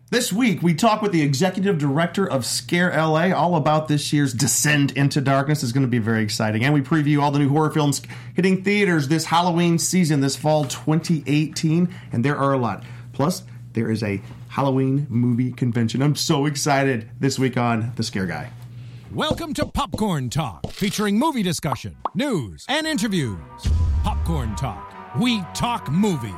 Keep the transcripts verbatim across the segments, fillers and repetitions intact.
This week, we talk with the executive director of Scare L A all about this year's Descend into Darkness. It's going to be very exciting. And we preview all the new horror films hitting theaters this Halloween season, this fall twenty eighteen. And there are a lot. Plus, there is a Halloween movie convention. I'm so excited this week on The Scare Guy. Welcome to Popcorn Talk, featuring movie discussion, news, and interviews. Popcorn Talk. We talk movies.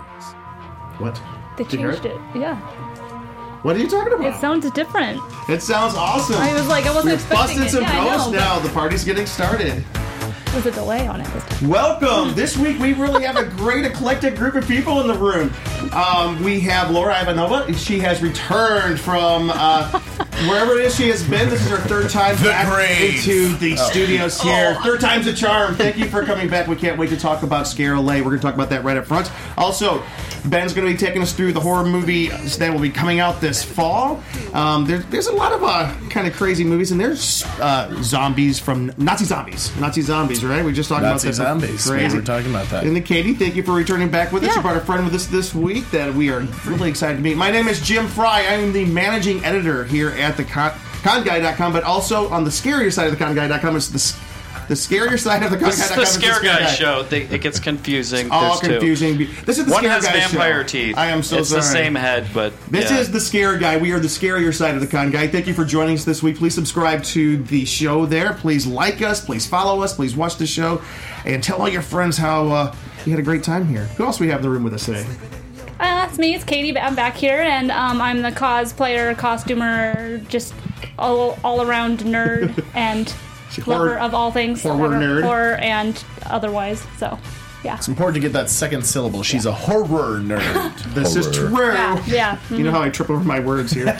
What? They Did you changed hear it. Yeah. What are you talking about? It sounds different. It sounds awesome. I was like, I wasn't We're expecting busting it. some Yeah, I ghosts know, now. The party's getting started. There's a delay on it this time. Welcome. This week we really have a great eclectic group of people in the room. Um, we have Laura Ivanova. She has returned from uh, wherever it is she has been. This is her third time The back grave. into the Oh. studios here. Oh. Third time's a charm. Thank you for coming back. We can't wait to talk about Scare L A. We're going to talk about that right up front. Also, Ben's going to be taking us through the horror movie that will be coming out this fall. Um, there, there's a lot of uh, kind of crazy movies, and there's uh, zombies from Nazi zombies. Nazi zombies, right? We just talked Nazi about that. zombies. Crazy. We were talking about that. And then Katie, thank you for returning back with us. Yeah. You brought a friend with us this week that we are really excited to meet. My name is Jim Fry. I am the managing editor here at the con guy dot com, but also on the scarier side of the con guy dot com. It's the The scarier side of the This is Con the Guy dot com Scare is the Guy Guy. show. They, it gets confusing. All There's two. confusing. This is the One Scare has Guy vampire show. teeth. I am so it's sorry. It's the same head, but This yeah. is the Scare Guy. We are the scarier side of the Con Guy. Thank you for joining us this week. Please subscribe to the show there. Please like us. Please follow us. Please watch the show. And tell all your friends how uh, you had a great time here. Who else do we have in the room with us today? Uh, that's me. It's Katie. I'm back here, and um, I'm the cosplayer, costumer, just all, all around nerd and Horror- lover of all things horror nerd. horror and otherwise. So, yeah. It's important to get that second syllable. She's a horror nerd. This is true. Yeah. yeah. You know how I trip over my words here.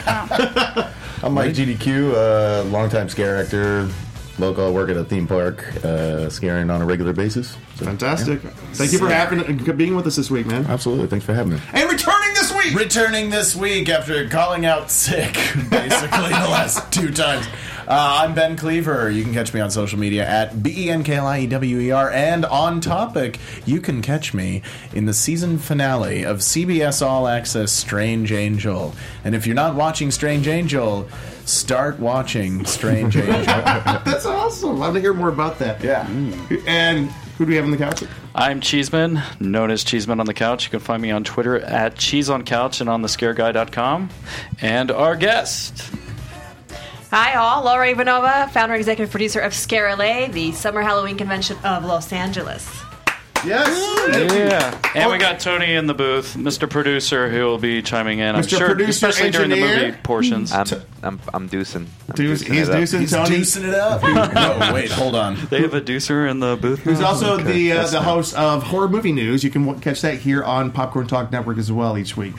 I'm Mike G D Q, uh, longtime scare actor, local. I work at a theme park, uh, scaring on a regular basis. So, Fantastic. Thank you for having being with us this week, man. absolutely. Thanks for having me. And returning this week! Returning this week after calling out sick, basically, the last two times. Uh, I'm Ben Cleaver. You can catch me on social media at B E N K L I E W E R. And on topic, you can catch me in the season finale of C B S All Access Strange Angel. And if you're not watching Strange Angel, start watching Strange Angel. That's awesome. Love to hear more about that. Yeah. And who do we have on the couch? I'm Cheeseman, known as Cheeseman on the Couch. You can find me on Twitter at Cheese on Couch and on the scare guy dot com. And our guest. Hi all, Laura Ivanova, founder and executive producer of Scare L A, the summer Halloween convention of Los Angeles. Yes. Yeah. And we got Tony in the booth, Mister Producer, who will be chiming in. I'm Mister sure, Producer, especially during the engineer. movie portions. I'm I'm I'm deucing. I'm Deuce, deucing he's it up. deucing He's Tony. deucing it up. No, wait, hold on. They have a deucer in the booth. Who's now? also Okay. the uh, That's the fine. host of Horror Movie News. You can w- catch that here on Popcorn Talk Network as well each week.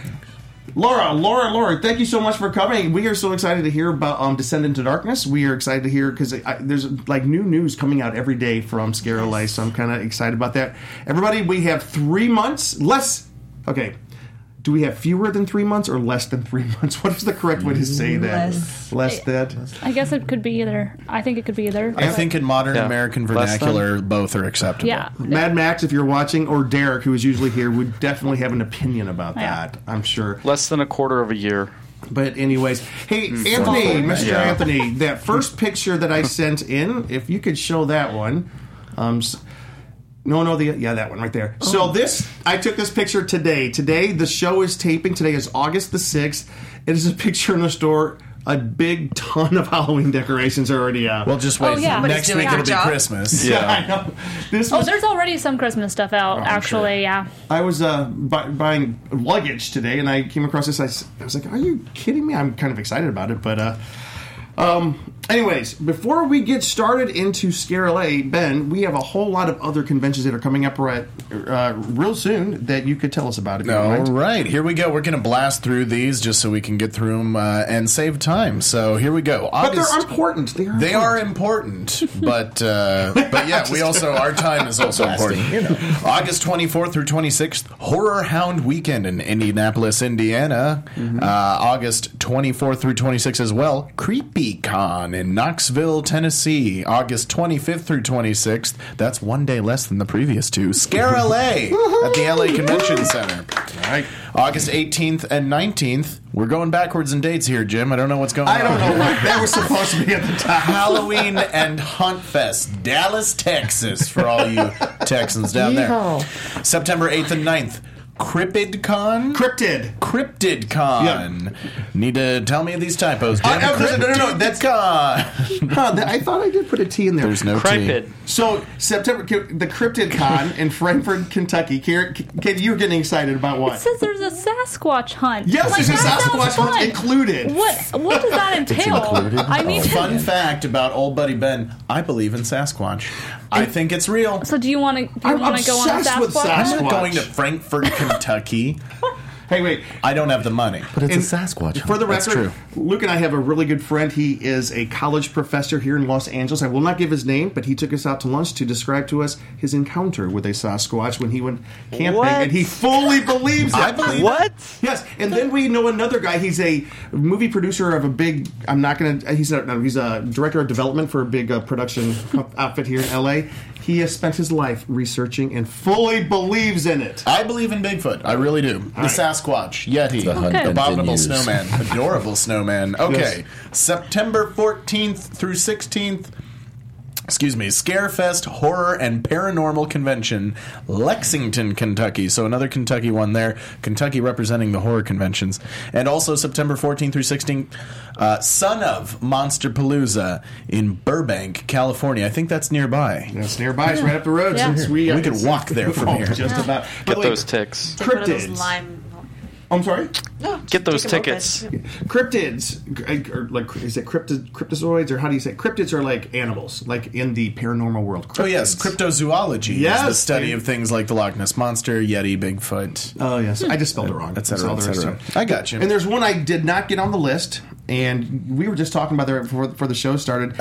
Laura, Laura, Laura, thank you so much for coming. We are so excited to hear about um, Descend into Darkness. We are excited to hear because there's like new news coming out every day from Scare L A, so I'm kind of excited about that. Everybody, we have three months less. Okay. Do we have fewer than three months or less than three months? What is the correct way to say that? Less. Less that. I guess it could be either. I think it could be either. I think in modern Yeah. American Less vernacular, both are acceptable. Yeah. Mad Max, if you're watching, or Derek, who is usually here, would definitely have an opinion about Yeah. that, I'm sure. Less than a quarter of a year. But anyways, hey, Anthony, Mister Yeah. Anthony, that first picture that I sent in, if you could show that one. Um, s- no, no, the yeah, that one right there. So this, I took this picture today. Today, the show is taping. Today is August the sixth. It is a picture in the store. A big ton of Halloween decorations are already out. Well, just wait. Oh, yeah. Next But week it's it'll doing be a job. Christmas. yeah, I know. This Oh, was, there's already some Christmas stuff out, actually, yeah. I was uh, bu- buying luggage today, and I came across this. I, s- I was like, "Are you kidding me?" I'm kind of excited about it, but uh, um, anyways, before we get started into Scare L A, Ben, we have a whole lot of other conventions that are coming up right uh, real soon that you could tell us about. If you don't All mind. right, here we go. We're going to blast through these just so we can get through them uh, and save time. So here we go. But August, they're important. They are. They are important. important, but uh, but yeah, we also our time is also important. You know, August twenty-fourth through twenty-sixth, Horror Hound Weekend in Indianapolis, Indiana. Mm-hmm. Uh, August twenty-fourth through twenty-sixth as well. CreepyCon in Knoxville, Tennessee. August twenty-fifth through twenty-sixth. That's one day less than the previous two. Scare L A at the L A Convention Center. Right. August eighteenth and nineteenth. We're going backwards in dates here, Jim. I don't know what's going I on. don't know what that was supposed to be at the time. Halloween and Hunt Fest, Dallas, Texas, for all you Texans down there. September eighth and ninth. CryptidCon? Cryptid. CryptidCon. Need to tell me these typos, Jim. Uh, no, no, no, no, that's- CryptidCon. Huh, that, I thought I did put a T in there. There's no T. Cryptid. So September, the CryptidCon in Frankfort, Kentucky. Katie, you were getting excited about It what? says there's a Sasquatch hunt. Yes, Like, there's a that sounds Sasquatch hunt fun. included. What What does that entail? included? I need to. Fun fact about old buddy Ben, I believe in Sasquatch. I think it's real. So do you want to? Do you I'm want to go on a obsessed with Sasquatch? Sasquatch. hunt? I'm not going to Frankfort, Kentucky. Hey, wait. I don't have the money. But it's And a Sasquatch. For the That's record, Luke and I have a really good friend. He is a college professor here in Los Angeles. I will not give his name, but he took us out to lunch to describe to us his encounter with a Sasquatch when he went camping, What? and he fully believes it. I believe What? Yes, and then we know another guy. He's a movie producer of a big. I'm not going to. He's a no, he's a director of development for a big uh, production outfit here in L A. He has spent his life researching and fully believes in it. I believe in Bigfoot. I really do. The right. Sasquatch, Yeti, The hunt Okay. abominable continues. snowman, adorable snowman. Okay, September fourteenth through sixteenth. Excuse me, Scarefest Horror and Paranormal Convention, Lexington, Kentucky. So another Kentucky one there. Kentucky representing the horror conventions. And also September fourteenth through sixteenth, uh, Son of Monster Palooza in Burbank, California. I think that's nearby. It's nearby. It's right up the road. Yeah. Since we, We could walk there from Oh, here. Just about. By Get the way, those ticks. Take one of those Cryptids. lime. I'm sorry. No, Get those take a tickets. moped. Cryptids, or like, is it cryptid, cryptozoids, or how do you say it? Cryptids are like animals, like in the paranormal world. Oh yes, Cryptids. cryptozoology Yes, is the study dude. of things like the Loch Ness Monster, Yeti, Bigfoot, Oh yes, I just spelled it wrong. et That's cetera, all et there is to cetera. it. I got you. And there's one I did not get on the list, and we were just talking about that before, before the show started.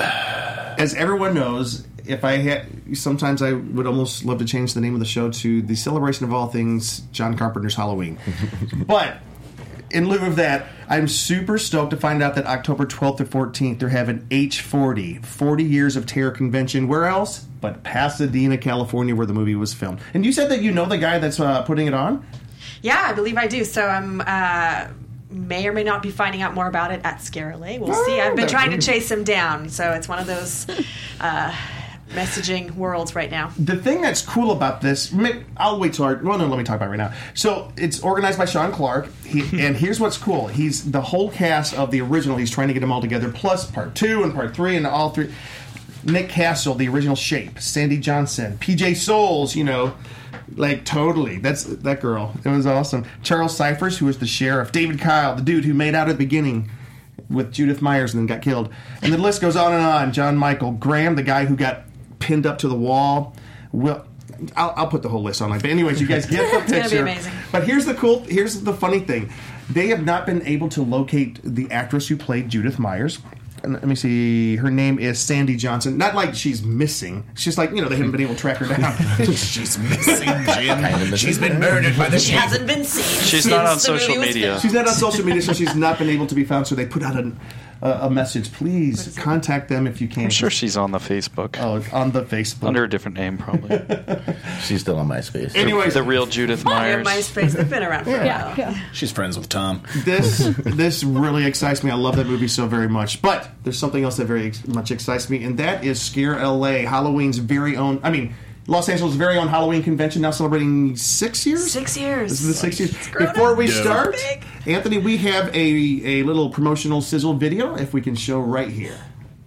As everyone knows, if I had, sometimes I would almost love to change the name of the show to the celebration of all things John Carpenter's Halloween. But in lieu of that, I'm super stoked to find out that October twelfth to fourteenth they're having H forty, forty Years of Terror Convention. Where else but Pasadena, California, where the movie was filmed. And you said that you know the guy that's uh, putting it on? Yeah, I believe I do. So I'm uh, may or may not be finding out more about it at Scarelay. We'll see. I've been Oh, trying to that- chase him down, so it's one of those uh, messaging worlds right now. The thing that's cool about this, ma- I'll wait till our, well, no, let me talk about it right now. So it's organized by Sean Clark, he, and here's what's cool. He's the whole cast of the original. He's trying to get them all together, plus part two and part three and all three. Nick Castle, the original Shape, Sandy Johnson, P J Souls, you know, like totally. That's that girl. It was awesome. Charles Cyphers, who was the sheriff. David Kyle, the dude who made out at the beginning with Judith Myers and then got killed. And the list goes on and on. John Michael Graham, the guy who got pinned up to the wall. Will I'll, I'll put the whole list online. But anyways, you guys get the It's gonna be picture. amazing. But here's the cool. Here's the funny thing. They have not been able to locate the actress who played Judith Myers. And let me see. Her name is Sandy Johnson. Not like she's missing. It's just like, you know, they haven't been able to track her down. She's missing, Jim. missing. She's been murdered by the She sheep. hasn't been seen. She's since not on the social movie was media. filmed. She's not on social media, so she's not been able to be found. So they put out a, a, a message. Please contact them if you can. I'm sure she's on the Facebook. Oh, on the Facebook. Under a different name, probably. She's still on MySpace. Anyways, The real Judith Yeah, Myers. MySpace. They've been around for a Yeah, while. yeah. She's friends with Tom. this this really excites me. I love that movie so very much. But there's something else that very ex- much excites me, and that is Scare L A, Halloween's very own. I mean, Los Angeles' very own Halloween convention, now celebrating six years. Six years. This is the six years. grown Before up. we Yeah. start, Big. Anthony, we have a a little promotional sizzle video. If we can show right here.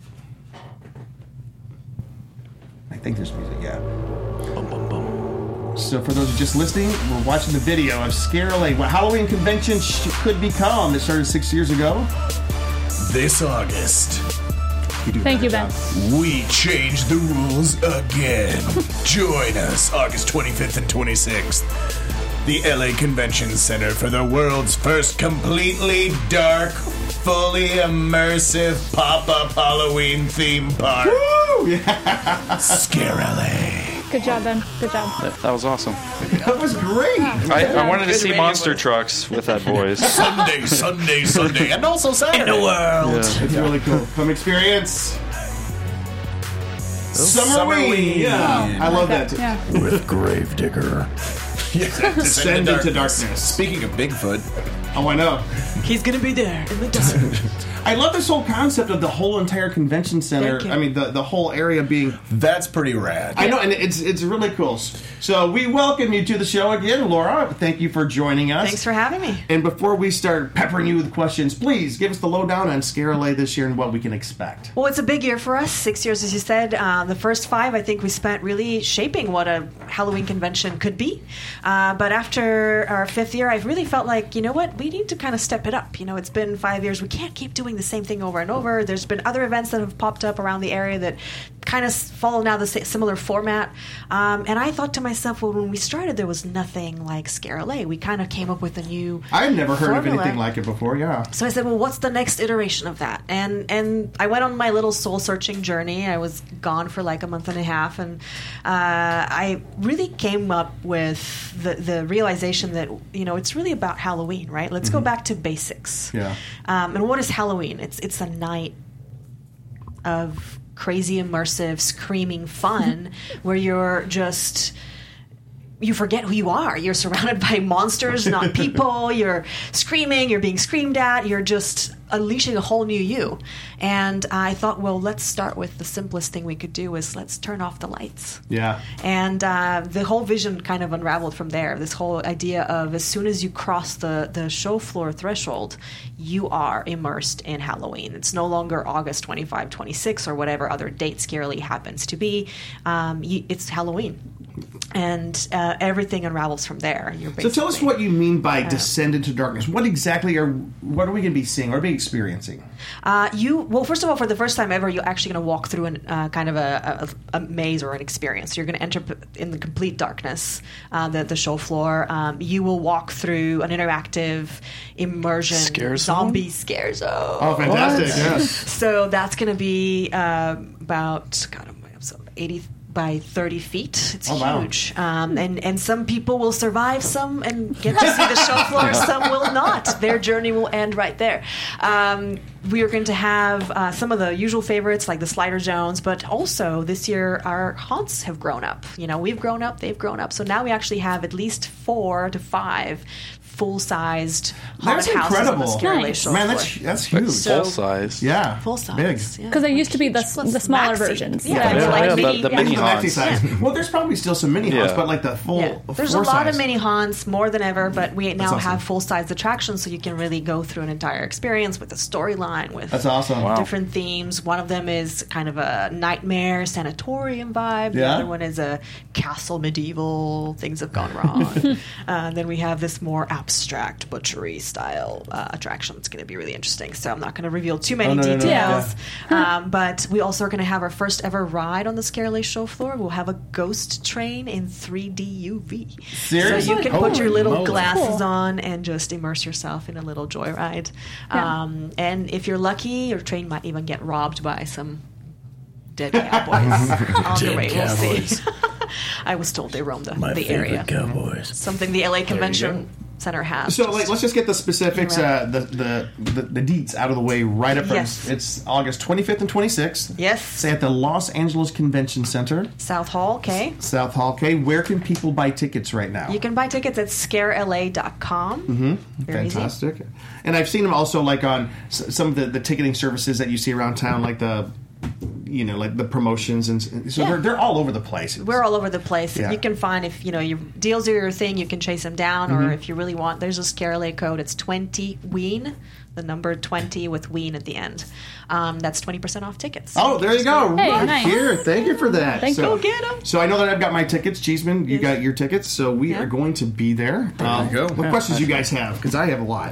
I think there's music. Yeah. So for those just listening, we're watching the video of Scare L A, what Halloween convention sh- could become. It started six years ago. This August, You do a Thank you, better Ben. job. we change the rules again. Join us August twenty-fifth and twenty-sixth. The L A Convention Center for the world's first completely dark, fully immersive pop-up Halloween theme park. Woo! Yeah, Scare L A. Good job, Ben. Good job. That, that was awesome. that was great. I, I wanted to Good see radio monster voice. trucks with that voice. Sunday, Sunday, Sunday, and also Saturday. In the world. Yeah. It's really cool. Come experience. Summerween. Summerween. Yeah, I love that. Too. Yeah. With Gravedigger. Descend into darkness. Speaking of Bigfoot, Oh, I know. He's gonna be there in the dark. I love this whole concept of the whole entire convention center. Thank you. I mean, the, the whole area being... that's pretty rad. I know, and it's it's really cool. So we welcome you to the show again, Laura. Thank you for joining us. Thanks for having me. And before we start peppering you with questions, please give us the lowdown on Scare L A this year and what we can expect. Well, it's a big year for us. Six years, as you said. Uh, the first five, I think, we spent really shaping what a Halloween convention could be. Uh, but after our fifth year, I've really felt like, you know what, we need to kind of step it up. You know, it's been five years. We can't keep doing the same thing over and over. There's been other events that have popped up around the area that kind of follow now the similar format. Um, and I thought to myself, well, when we started, there was nothing like Scare L A. We kind of came up with a new I've never heard formula. of anything like it before, yeah. So I said, well, what's the next iteration of that? And and I went on my little soul-searching journey. I was gone for like a month and a half, and uh, I really came up with the, the realization that, you know, it's really about Halloween, right? Let's go back to basics. Yeah. Um, and what is Halloween? It's it's a night of crazy, immersive, screaming fun where you're just... you forget who you are. You're surrounded by monsters, not people. You're screaming. You're being screamed at. You're just unleashing a whole new you. And I thought, well, let's start with the simplest thing we could do is let's turn off the lights. Yeah. And uh, the whole vision kind of unraveled from there. This whole idea of as soon as you cross the, the show floor threshold, you are immersed in Halloween. It's no longer August twenty-fifth, twenty-sixth, or whatever other date Scarily happens to be. Um, you, it's Halloween. And uh, everything unravels from there. You're So tell us what you mean by descend into darkness. What exactly are what are we going to be seeing? What are we experiencing? Uh, you well, first of all, for the first time ever, you're actually going to walk through an, uh, kind of a, a, a maze or an experience. You're going to enter p- in the complete darkness, uh, the the show floor. Um, you will walk through an interactive immersion Scare zone? zombie scare zone. Oh, fantastic! Yes. So that's going to be uh, about God, I'm so eighty by thirty feet. It's Oh, wow. huge. Um, and, and some people will survive, some and get to see the show floor, some will not. Their journey will end right there. Um, we are going to have uh, some of the usual favorites like the slider zones, but also this year our haunts have grown up. You know, we've grown up, they've grown up. So now we actually have at least four to five full-sized haunted That's houses on the incredible. Scare Lake Nice. show Man, floor. that's that's huge. So- Full size. yeah, Full size. big. yeah. Because there used to be the, Plus the smaller maxi. versions. Yeah, Yeah. it's Yeah, like yeah, the- mini, the yeah. mini The maxi haunts. size. Well, there's probably still some mini haunts, Yeah. but like the full. Yeah. There's a floor lot size. of mini haunts, more than ever, but we now awesome. have full-size attractions, so you can really go through an entire experience with a storyline, with That's awesome. Wow. different themes. One of them is kind of a nightmare sanatorium vibe. The Yeah. other one is a castle medieval, things have gone wrong. uh, then we have this more abstract butchery style uh, attraction. It's going to be really interesting, so I'm not going to reveal too many Oh, no, no, no, details. um, but we also are going to have our first ever ride on the Scare Lake show floor. We'll have a ghost train in three D U V. Seriously? So you can put your Holy little moly. glasses Cool. on and just immerse yourself in a little joyride. Yeah. Um, and if you're lucky, your train might even get robbed by some dead cowboys on the way. We'll see. I was told they roam the, the area. Cowboys. Something the L A Convention Center has. So, Just- like, let's just get the specifics, Right. uh, the, the the the deets out of the way right up front. Yes. It's August twenty-fifth and twenty-sixth. Yes. Say at the Los Angeles Convention Center, South Hall, okay. South Hall. Okay, where can people buy tickets right now? You can buy tickets at scare L A dot com. Mm-hmm. Very easy. Fantastic. And I've seen them also like on s- some of the, the ticketing services that you see around town, like the, you know, like the promotions, and s- so Yeah. they're they're all over the place. We're all over the place. Yeah. You can find if you know your deals are your thing, you can chase them down, Mm-hmm. or if you really want, there's a Scare L A code. It's twenty ween, the number twenty with ween at the end. Um, that's twenty percent off tickets. Oh, there you go. Hey, right nice. here. Thank you for that. Thank so, you. Go get 'em. So I know that I've got my tickets. Cheeseman, you Yes. got your tickets. So we Yeah. are going to be there. Um, you go. What Yeah. questions you guys have? Because I have a lot.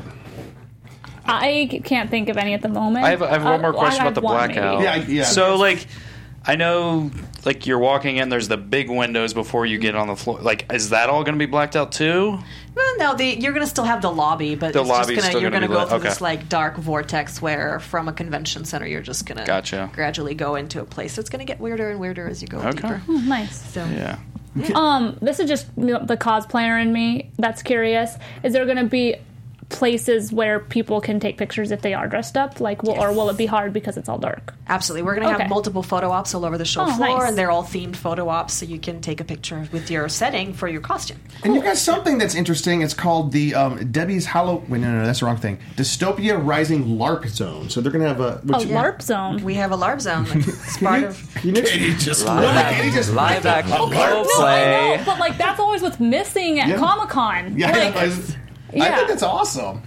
I can't think of any at the moment. I have, I have one Uh, more well, question I about the have one, maybe. blackout. Yeah, yeah. So, like, I know, like, you're walking in, there's the big windows before you get on the floor. Like, is that all going to be blacked out, too? Well, no, the, you're going to still have the lobby, but The it's lobby's just gonna, still you're gonna going to be go lit. through this Okay. like dark vortex where from a convention center you're just going to Gotcha. gradually go into a place. So it's going to get weirder and weirder as you go Okay. deeper. Hmm, nice. So Yeah. Um, this is just you know, the cosplayer in me that's curious. Is there going to be places where people can take pictures if they are dressed up? Like, will, or will it be hard because it's all dark? Absolutely. We're going to Okay. have multiple photo ops all over the show Oh, floor, nice. and they're all themed photo ops, so you can take a picture with your setting for your costume. And you got something that's interesting. It's called the um, Debbie's Hollow. Wait, no, no, that's the wrong thing. Dystopia Rising LARP Zone. So they're going to have a. A Which, LARP zone. We have a LARP zone. It's part of. You know, Katie just Live, Katie just- live action No, I roleplay. know, but like that's always what's missing at Yeah. Comic Con. yeah, like, I, I yeah. think that's awesome.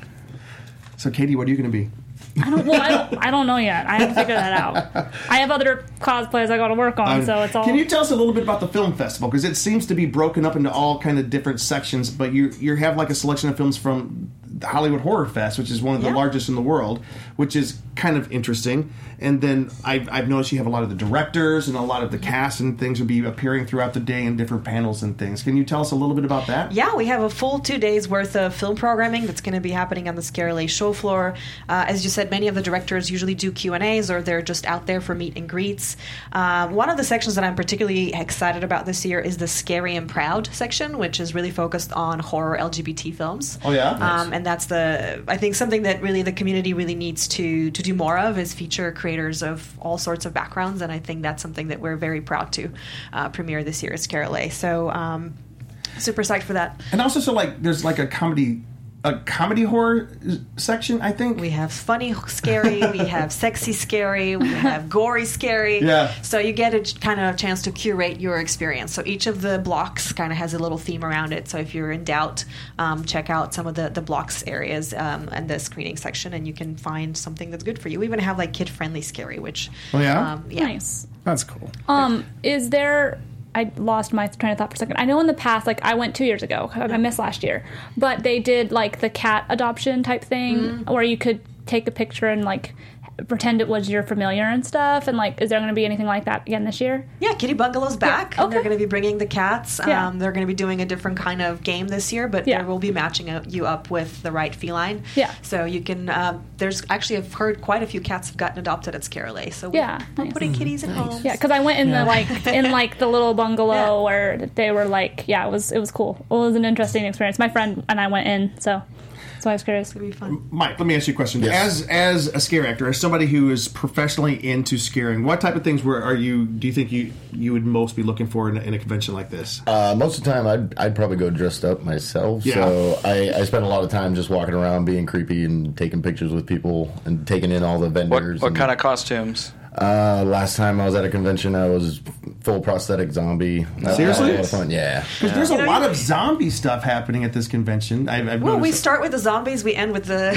So, Katie, what are you going to be? I don't. Well, I don't. I don't know yet. I haven't figured that out. I have other cosplays I got to work on, Um, so it's all. Can you tell us a little bit about the film festival? Because it seems to be broken up into all kind of different sections, but you you have like a selection of films from the Hollywood Horror Fest, which is one of the Yeah. largest in the world, which is kind of interesting. And then I've, I've noticed you have a lot of the directors and a lot of the cast and things will be appearing throughout the day in different panels and things. Can you tell us a little bit about that? Yeah, we have a full two days worth of film programming that's going to be happening on the Scare L A show floor. Uh, as you said, many of the directors usually do Q and A's or they're just out there for meet and greets. Uh, one of the sections that I'm particularly excited about this year is the Scary and Proud section, which is really focused on horror L G B T films. Oh, yeah? Nice. Um, and that's the I think something that really the community really needs to to do more of is feature creators of all sorts of backgrounds, and I think that's something that we're very proud to uh, premiere this year at Scare L A. So um, super psyched for that. And also, so like, there's like a comedy, a comedy horror section, I think. We have funny scary, we have sexy scary, we have gory scary. Yeah. So you get a kind of chance to curate your experience. So each of the blocks kind of has a little theme around it. So if you're in doubt, um, check out some of the, the blocks areas um, and the screening section, and you can find something that's good for you. We even have like kid friendly scary, which Oh, yeah? um, yeah. Nice. That's cool. Um, is there? I lost my train of thought for a second. I know in the past, like I went two years ago. I missed last year, but they did like the cat adoption type thing, Mm-hmm. where you could take a picture and like pretend it was your familiar and stuff. And like, is there going to be anything like that again this year? Yeah, Kitty Bungalow's back. Yeah, And they're okay. going to be bringing the cats. Yeah. Um, they're going to be doing a different kind of game this year, but Yeah. they will be matching up, you up with the right feline. Yeah. So you can. Um, there's actually I've heard quite a few cats have gotten adopted at Scare L A. So we, Yeah, we're nice. putting kitties in homes. Yeah, because I went in the like in like the little bungalow Yeah. where they were like, yeah, it was it was cool. It was an interesting experience. My friend and I went in, so so I was curious. It'll be fun. Mike, let me ask you a question. Yes. As as a scare actor, as somebody who is professionally into scaring, what type of things were are you? Do you think you you would most be looking for in a, in a convention like this? Uh, most of the time, I'd, I'd probably go dressed up myself. Yeah. So I, I spend a lot of time just walking around, being creepy, and taking pictures with people, and taking in all the What, vendors. what and- kind of costumes? Uh, last time I was at a convention, I was full prosthetic zombie. That- Seriously? that was a lot of fun. Yeah. Because there's You a know, lot you- of zombie stuff happening at this convention. I've, I've Well, we noticed. start with the zombies, we end with the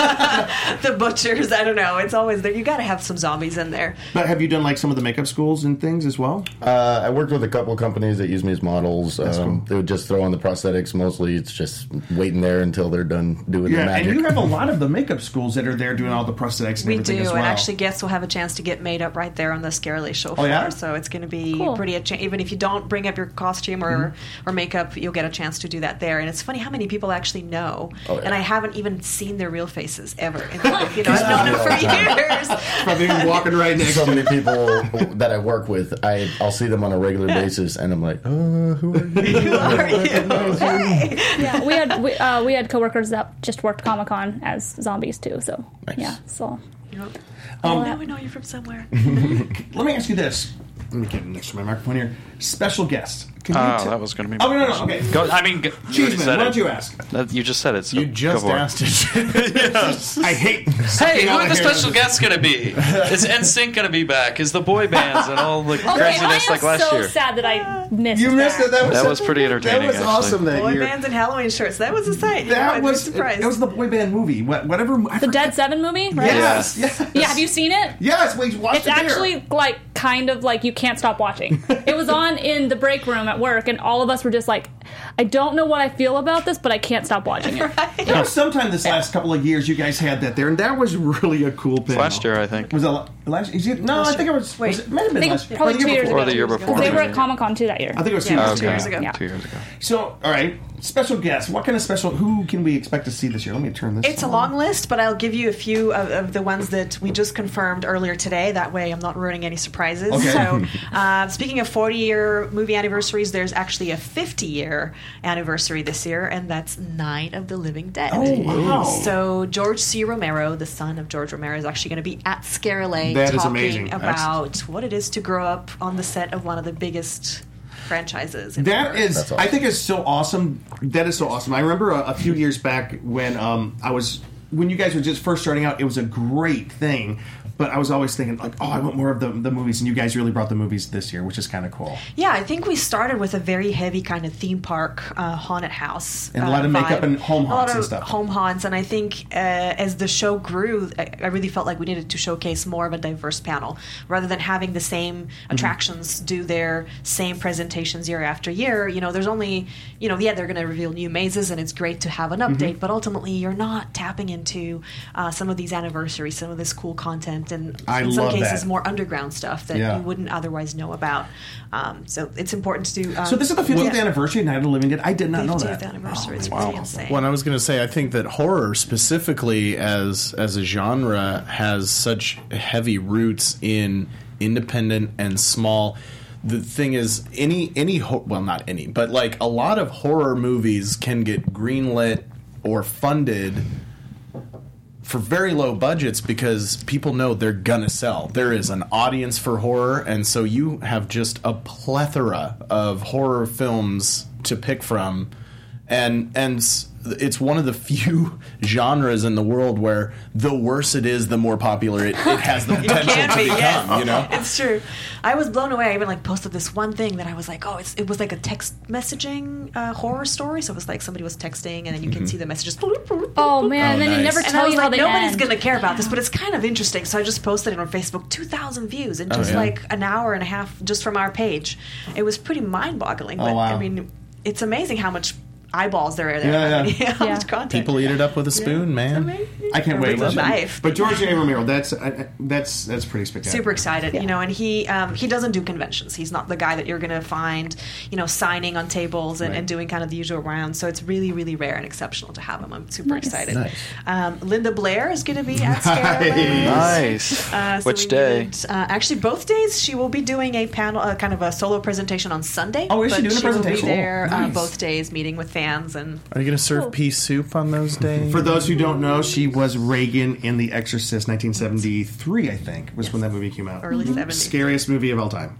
the butchers. I don't know. It's always there. You got to have some zombies in there. But have you done like some of the makeup schools and things as well? Uh, I worked with a couple of companies that use me as models. Um, cool. They would just throw on the prosthetics. Mostly, it's just waiting there until they're done doing Yeah, the magic. and you have a lot of the makeup schools that are there doing all the prosthetics and We everything do, as well. and actually, guests will have a chance to get made up right there on the Scare L A show floor. Oh, yeah? So it's going to be Cool. pretty. A cha- even if you don't bring up your costume or Mm-hmm. or makeup, you'll get a chance to do that there. And it's funny how many people actually know, Oh, yeah. and I haven't even seen their real faces ever. In my life. You know, I've known them for years. Probably walking right next so to many people that I work with, I, I'll see them on a regular basis, and I'm like, uh, who are you? Who are you? Hey. Yeah, we had we, uh, we had coworkers that just worked Comic Con as zombies too. So Nice. yeah, so Oh, now we know you're from somewhere. Let me ask you this. Let me get next to my microphone here. Special guest. Can you Oh, t- that was going to be. Oh, my no, no, question. okay. Go, I mean, go, you already Cheeseman, said why it. don't you ask? That- you just said it. So You just go for it. asked it. I hate. Hey, who out are the here. special guests going to be? Is N Sync going to be back? Is the boy bands and all the okay, I craziness am like last so year? sad that I missed. You missed it. That was, That such was a- pretty entertaining, That was actually. awesome that Boy year. bands and Halloween shirts. That was a sight. You know, That I'd was be surprised. That was the boy band movie. What, whatever. I The forgot- Dead Seven movie, right? Yes. Yes. Yeah, have you seen it? Yes. We watched It's it there. actually like kind of like you can't stop watching. It was on in the break room at work, and all of us were just like, I don't know what I feel about this, but I can't stop watching it. There was sometime this last couple of years you guys had that there, and that was really a cool panel. Last year, I think. Was it la- last? Is it, no, I think it was. Wait. was it, might have I been think last year. probably Or the two years before. Or the year ago. before. Because they were at Comic Con too that year. I think it was two Yeah, years two ago. years ago. Yeah. Two years ago. So, all right, special guests. What kind of special? Who can we expect to see this year? Let me turn this. It's a on. long list, but I'll give you a few of, of the ones that we just confirmed earlier today. That way I'm not ruining any surprises. Okay. So, uh, speaking of forty-year movie anniversaries, there's actually a fifty-year year anniversary this year, and that's Night of the Living Dead. Oh, wow. So George C. Romero, the son of George Romero, is actually going to be at Scarelay That is talking amazing. about what it is to grow up on the set of one of the biggest franchises. in That horror. is, That's I awesome. think it's so awesome. That is so awesome. I remember a, a few years back when um, I was, when you guys were just first starting out, it was a great thing. But I was always thinking, like, oh, I want more of the, the movies. And you guys really brought the movies this year, which is kind of cool. Yeah, I think we started with a very heavy kind of theme park uh, haunted house. And a uh, lot of makeup vibe. and home A lot haunts and of stuff. Home haunts, and I think uh, as the show grew, I, I really felt like we needed to showcase more of a diverse panel rather than having the same Mm-hmm. attractions do their same presentations year after year. You know, there's only, you know, yeah, they're going to reveal new mazes, and it's great to have an update, Mm-hmm. but ultimately you're not tapping into uh, some of these anniversaries, some of this cool content, and I in some love cases that. more underground stuff that Yeah. you wouldn't otherwise know about. Um, so it's important to. Um, So this is the fiftieth yeah. anniversary of Night of the Living Dead. I did not know fiftieth that. anniversary. Oh, It's wow. pretty insane. Well, and I was going to say, I think that horror specifically as as a genre has such heavy roots in independent and small. The thing is, any any ho- well, not any, but like a lot of horror movies can get greenlit or funded for very low budgets because people know they're gonna sell. There is an audience for horror, and so you have just a plethora of horror films to pick from, and and s- it's one of the few genres in the world where the worse it is, the more popular it, it has the potential Can to be, become. yes. You know, It's true. I was blown away. I even like posted this one thing that I was like, oh, it's, it was like a text messaging uh, horror story. So it was like somebody was texting, and then you can see the messages. Oh man, and then nice. you never And I tell was you how like, they nobody's end. going to care about this, but it's kind of interesting. So I just posted it on Facebook. two thousand views in Oh, just yeah. like an hour and a half just from our page. It was pretty mind-boggling. But Oh, wow. I mean, it's amazing how much eyeballs there are there. Yeah, I mean, yeah. how Yeah. much content. people eat it up with a spoon, man. I can't wait. With a knife. But George A. Romero, that's uh, that's that's pretty spectacular. Super excited, you know, and he um, he doesn't do conventions. He's not the guy that you're going to find, you know, signing on tables and, Right. and doing kind of the usual rounds. So it's really, really rare and exceptional to have him. I'm super Nice. excited. Nice. Um, Linda Blair is going to be at Scarelay. Nice. Uh, so Which we day? needed, uh, actually, both days she will be doing a panel, uh, kind of a solo presentation on Sunday. Oh, is she but doing a presentation? will be there Oh, uh, nice. both days, meeting with fans and. Are you going to serve pea soup on those days? For those who don't know, she was Reagan in The Exorcist, nineteen seventy-three, I think, was when that movie came out. Early seventies. Scariest movie of all time.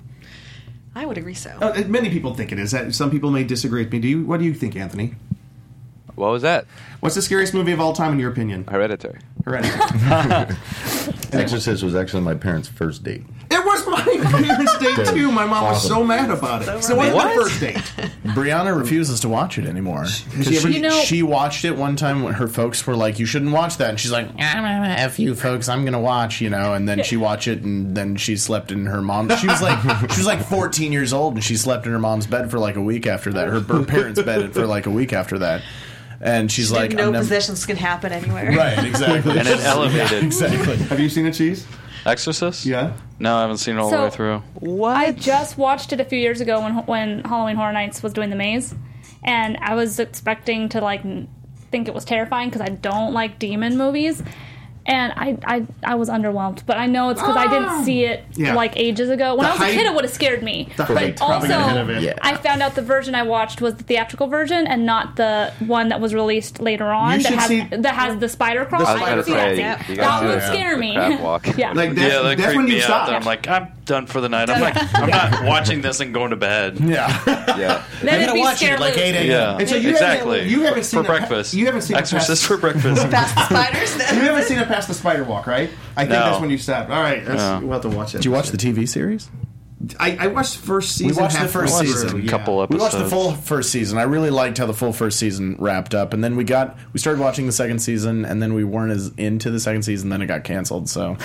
I would agree so. Uh, many people think it is. Uh, Some people may disagree with me. Do you? What do you think, Anthony? What was that? What's the scariest movie of all time in your opinion? Hereditary. Hereditary. Exorcist was actually my parents' first date. It was my parents' date too. My mom was so Awesome. mad about it. So So what was romantic. the first date? Brianna refuses to watch it anymore. 'Cause she ever- She, You know- she watched it one time when her folks were like, "You shouldn't watch that," and she's like, "Ah, "F you, folks, I'm gonna watch," you know. And then she watched it, and then she slept in her mom. She was like, she was like fourteen years old, and she slept in her mom's bed for like a week after that. Her, her parents' bed for like a week after that. And she's She like, didn't know I'm never- possessions can happen anywhere. right, exactly, And it elevated. exactly. Have you seen it, Cheese? Exorcist? Yeah. No, I haven't seen it all the So- way through. I just watched it a few years ago when when Halloween Horror Nights was doing the maze, and I was expecting to like n- think it was terrifying because I don't like demon movies, and I I, I was underwhelmed. But I know it's because I didn't see it Yeah. like ages ago. When The I was a hype- kid, it would have scared me. The But hype probably got ahead of also, it. Yeah. I found out the version I watched was the theatrical version and not the one that was released later on You that should has see- that has the spider crawl. The I was I gonna didn't see that. say, scene. yeah. you That gotta would do scare the me. crab walk. Yeah. Like that's, yeah, that that's creeped when you me out. stop. Then I'm like, I'm done for the night. I'm like, I'm not watching this and going to bed. Yeah, Yeah. Then I'm it'd gonna be watch it scare at like loose. eight a.m. Yeah, And so you exactly. haven't- you haven't seen for it- breakfast. you haven't seen it Exorcist past- for breakfast. Past the spiders. You haven't seen it past the spider walk, right? I think No. that's when you stopped. All right, that's, No. we'll have to watch it. Did you watch the T V series? I, I watched the first season. We watched the halfway first through, season. A yeah. couple We watched episodes. the full first season. I really liked how the full first season wrapped up, and then we got we started watching the second season, and then we weren't as into the second season. Then it got canceled. So,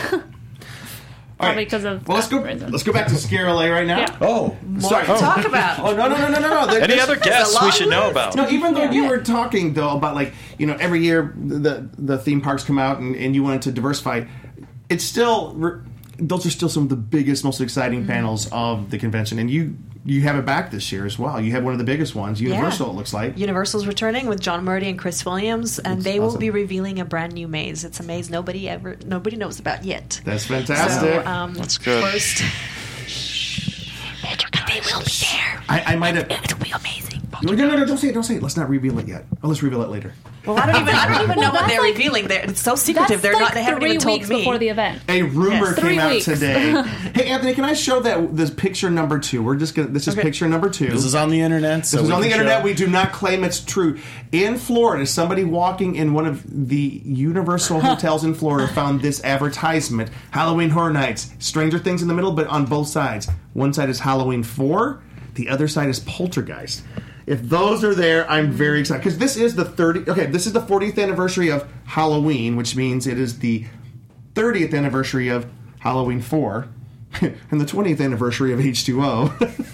All Probably because of Well, let's go. that reason. Let's go back to Scarelay right now. Yeah. oh, Sorry. to talk about. Oh no no no no no no! There- Any there's- other guests a we long should know list. about? No, even though you were talking though about like you know every year the the theme parks come out and, and you wanted to diversify, it's still re- those are still some of the biggest, most exciting Mm-hmm. panels of the convention, and you you have it back this year as well. You had one of the biggest ones, Universal. Yeah. It looks like. Universal's returning with John Murdy and Chris Williams, and That's they will awesome. be revealing a brand new maze. It's a maze nobody ever nobody knows about yet. That's fantastic. So, um, That's good. First, they will be there. I, I might have. It'll be amazing. No, no, no, don't say it. Don't say it. Let's not reveal it yet. Oh, let's reveal it later. Well, I don't even. I don't even know Well, what that's they're like- revealing. There, it's so secretive. That's They're like not. They haven't three even told weeks me. before the event. A rumor Yes. came Three out weeks. today. Hey, Anthony, can I show that this picture number two? We're just gonna. This is Okay. picture number two. This is on the internet. So This is we on the can internet. show- We do not claim it's true. In Florida, somebody walking in one of the Universal hotels in Florida found this advertisement: Halloween Horror Nights, Stranger Things in the middle, but on both sides. One side is Halloween four, the other side is Poltergeist. If those are there, I'm very excited because this is the thirty. Okay, this is the fortieth anniversary of Halloween, which means it is the thirtieth anniversary of Halloween four. And the twentieth anniversary of H two O.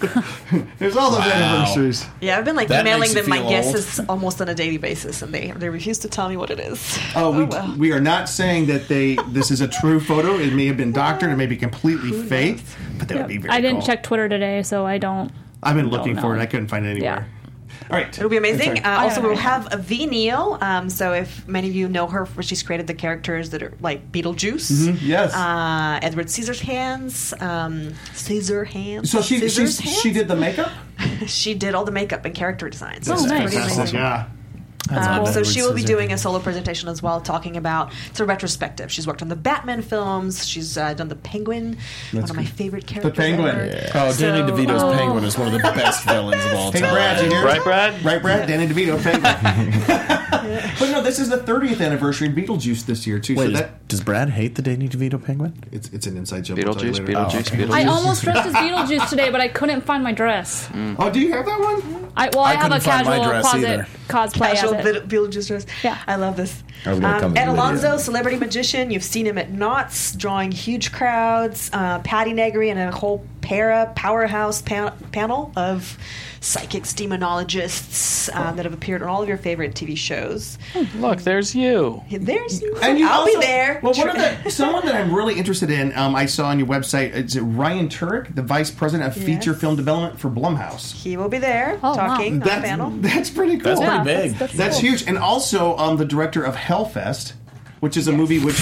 There's all those Wow. anniversaries. Yeah, I've been like That emailing makes you them my feel guesses almost on a daily basis, and they they refuse to tell me what it is. Oh, we, well. we are not saying that they. This is a true photo. It may have been doctored. It may be completely fake, but that would be very. I didn't cool. check Twitter today, so I don't. I've been looking don't for know. it. I couldn't find it anywhere. All right, It'll be amazing. Sorry. Uh, also, yeah, we'll yeah. have a V. Neal. Um, so, if many of you know her, she's created the characters that are like Beetlejuice. Mm-hmm. Yes. Uh, Edward Scissorhands. Um, Scissorhands. So she she Scissors she did the makeup. Hands? She did all the makeup and character designs. Oh, It's nice. pretty Fantastic, amazing. yeah. Um, so Edward she will be Scissorhands. doing a solo presentation as well, talking about it's a retrospective. She's worked on the Batman films. She's uh, done the Penguin, one of my favorite characters. Penguin. ever. Yeah. Oh, Danny So- DeVito's Oh. Penguin is one of the best villains of all Hey, time. Brad, you here? Right, Brad? Right, Brad. Danny DeVito. Penguin. But no, this is the thirtieth anniversary of Beetlejuice this year too. Wait, so does, that does Brad hate the Danny DeVito Penguin? it's it's an inside joke. I'll tell you Beetlejuice, later. Beetlejuice, okay. Beetlejuice. I almost dressed as Beetlejuice today, but I couldn't find my dress. Oh, do you have that one? I well, I, I have a couldn't find my casual dress closet either. cosplay Casual as it. Be- Beetlejuice dress. Yeah. I love this. I was gonna come to Ed the Alonso, video. celebrity magician. You've seen him at Knott's, drawing huge crowds. Uh, Patty Negri and a whole para powerhouse pan- panel of psychics, demonologists um, that have appeared on all of your favorite T V shows. Look, there's you. There's And you I'll also- be there. Well, one of the someone that I'm really interested in, um, I saw on your website. Is it Ryan Turek, the vice president of feature Yes. film development for Blumhouse? He will be there Oh, wow. talking on the That's panel. that's pretty cool. That's Yeah, pretty big. That's, that's, That's cool. huge. And also um, the director of Hellfest, which is a movie which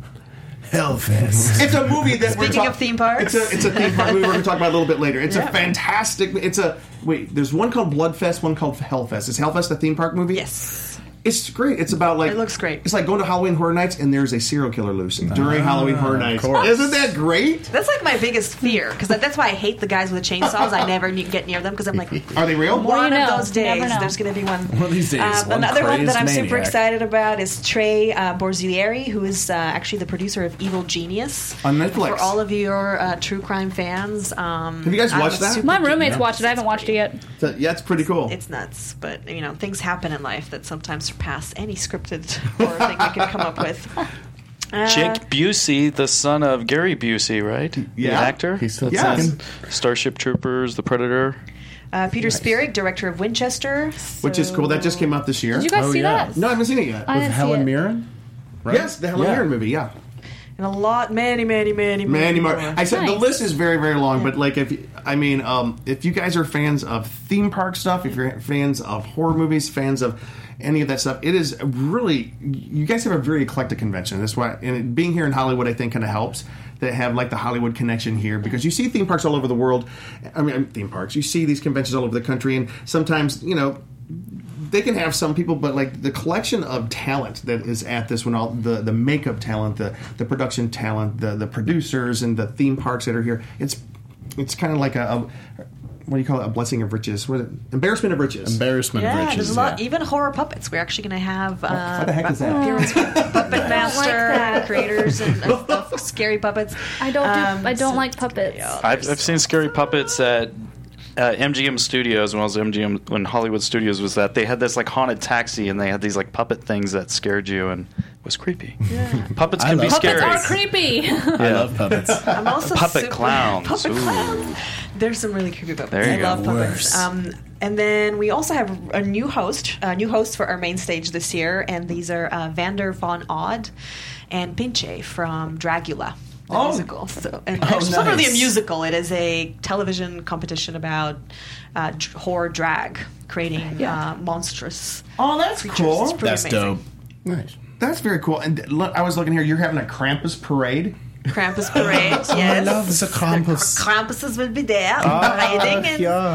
Hellfest. it's a movie that we're Speaking talk- of theme parks. It's a it's a theme park movie we're going to talk about a little bit later. It's Yeah. a fantastic. It's a wait. There's one called Bloodfest, one called Hellfest. Is Hellfest a theme park movie? Yes. It's great. It's about like It looks great. It's like going to Halloween Horror Nights and there's a serial killer loose during Halloween Horror Nights. course. Isn't that great? That's like my biggest fear because that's why I hate the guys with the chainsaws. I never ne- get near them because I'm like, Are they real? Well, one you of know. those You never days, know. there's going to be one. One of these days, Um, one another one that crazed I'm super maniac. excited about is Trey uh, Borzieri, who is uh, actually the producer of Evil Genius On Netflix. For all of your uh, true crime fans, um, Have you guys I'm watched that? super My geek- roommates Yeah. watched it. I haven't watched it yet. So, yeah, it's pretty cool. It's nuts, but you know things happen in life that sometimes surpass any scripted horror thing we can come up with. Uh, Jake Busey, the son of Gary Busey, right? Yeah. The actor. He's still Yes. talking. Starship Troopers, The Predator. uh, Peter Spierig, director of Winchester, Which is cool. That just came out this year. Did you guys Oh, see yeah. that? No, I haven't seen it yet. I With didn't see Helen it. Mirren? Right? Yes, the Helen Yeah. Mirren movie. Yeah. and a lot, many, many, many, Many more. more. I said the Nice. list is very, very long, but like if I mean, um, if you guys are fans of theme park stuff, if you're fans of horror movies, fans of any of that stuff, it is really. You guys have a very eclectic convention. That's why, and being here in Hollywood, I think, kind of helps. That have like the Hollywood connection here because you see theme parks all over the world. I mean, theme parks. You see these conventions all over the country, and sometimes you know. They can have some people, but like the collection of talent that is at this one, all the, the makeup talent, the, the production talent, the, the producers, and the theme parks that are here, it's it's kind of like a, a what do you call it? A blessing of riches? What is it? Embarrassment of riches. Embarrassment Yeah, of riches. there's a lot. yeah. Even horror puppets. We're actually going to have. Uh, what the heck is that? appearance from Puppet Master that. creators and, and stuff, scary puppets. I don't. Do, Um, I don't so- like puppets. I've, I've seen scary puppets at uh, M G M Studios when I was M G M when Hollywood Studios was that they had this like haunted taxi and they had these like puppet things that scared you and it was creepy. Puppets I can be love Puppets scary. are creepy. I love puppets. I'm also Puppet super- clowns. Puppet Ooh. clowns. There's some really creepy puppets. There you I go. love puppets. Worse. Um, and then we also have a new host, a new host for our main stage this year, and these are uh, Vander von Odd and Pinche from Dragula. The Oh. musical. So, and Oh, it's not really a nice. musical. It is a television competition about uh, d- horror drag, creating Yeah. uh, monstrous Oh, that's creatures. cool. It's pretty That's amazing. dope. Nice. That's very cool. And look, I was looking here. You're having a Krampus parade. Krampus parade. Yes. I love the Krampus. Krampuses will be there parading. and, yeah.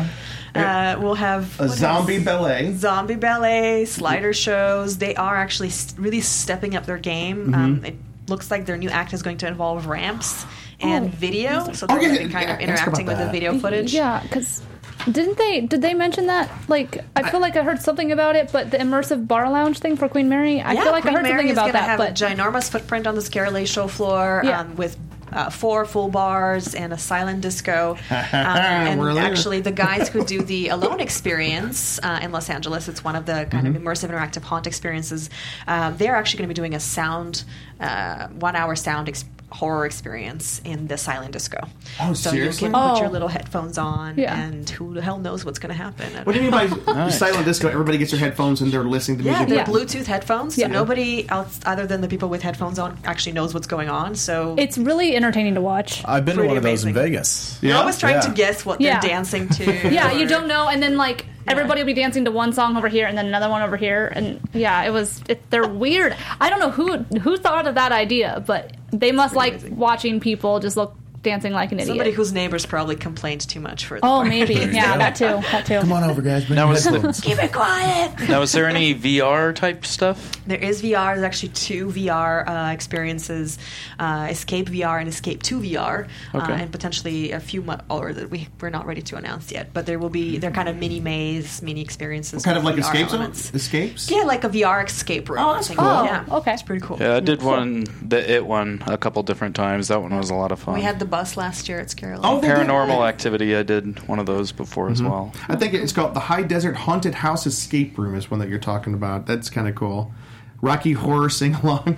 Uh, we'll have A what zombie else? ballet. zombie ballet, slider shows. They are actually s- really stepping up their game. Mm-hmm. Um, it looks like their new act is going to involve ramps and Oh. video, so Oh, they're yeah, going to be yeah, kind yeah, of ask interacting about with the that. video footage. Yeah, because didn't they? Did they mention that? Like, I feel like I heard something about it, but the immersive bar lounge thing for Queen Mary. I yeah, feel like Queen I heard Mary something is about gonna that. have But a ginormous footprint on the Scarlet show floor Yeah. um, with uh, four full bars and a silent disco. Um, and We're there. actually, the guys who do the Alone experience uh, in Los Angeles, it's one of the kind Mm-hmm. of immersive interactive haunt experiences. Uh, they're actually going to be doing a sound, uh, one hour sound ex- horror experience in the silent disco. Oh, so seriously? you can put Oh. your little headphones on, Yeah. and who the hell knows what's going to happen? I What do you don't mean by Nice. silent disco? Everybody gets their headphones and they're listening to Yeah, music. they're Yeah. Bluetooth headphones, so Yeah. nobody else other than the people with headphones on actually knows what's going on. So it's really entertaining to watch. I've been to Pretty one of those in amazing. Vegas. you're always trying Yeah. to guess what Yeah. they're dancing to. Yeah, you or- don't know, and then like everybody will be dancing to one song over here, and then another one over here, and yeah, it was. It, they're weird. I don't know who who thought of that idea, but they must like amazing. watching people just look dancing like an idiot. Somebody whose neighbors probably complained too much for the oh, party. maybe. Yeah, that too. That too. Come on over, guys. Bring Now your was the- headphones. Keep it quiet. Now, is there any V R type stuff? There is V R. There's actually two V R uh, experiences: uh, Escape V R and Escape Two V R, Okay. uh, and potentially a few more or that we we're not ready to announce yet. But there will be they're kind of mini maze, mini experiences, Kind of with like V R escape elements. zones? Escapes? Yeah, like a V R escape room. Oh, that's I think. cool. Oh, Yeah, okay. it's pretty cool. Yeah, I did one, the It one, a couple different times. That one was a lot of fun. We had the bus last year at Scary Oh, they did? Paranormal Activity. I did one of those before as well. I think it's called the High Desert Haunted House Escape Room is one that you're talking about. That's kind of cool. Rocky Horror Sing Along.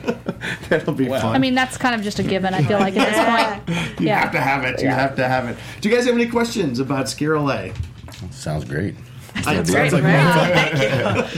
That'll be Wow. fun. I mean, that's kind of just a given. I feel like at Yeah. this point. you Yeah. have to have it. You Yeah. have to have it. Do you guys have any questions about Scare L A? Sounds great. That's great. like- Right? Thank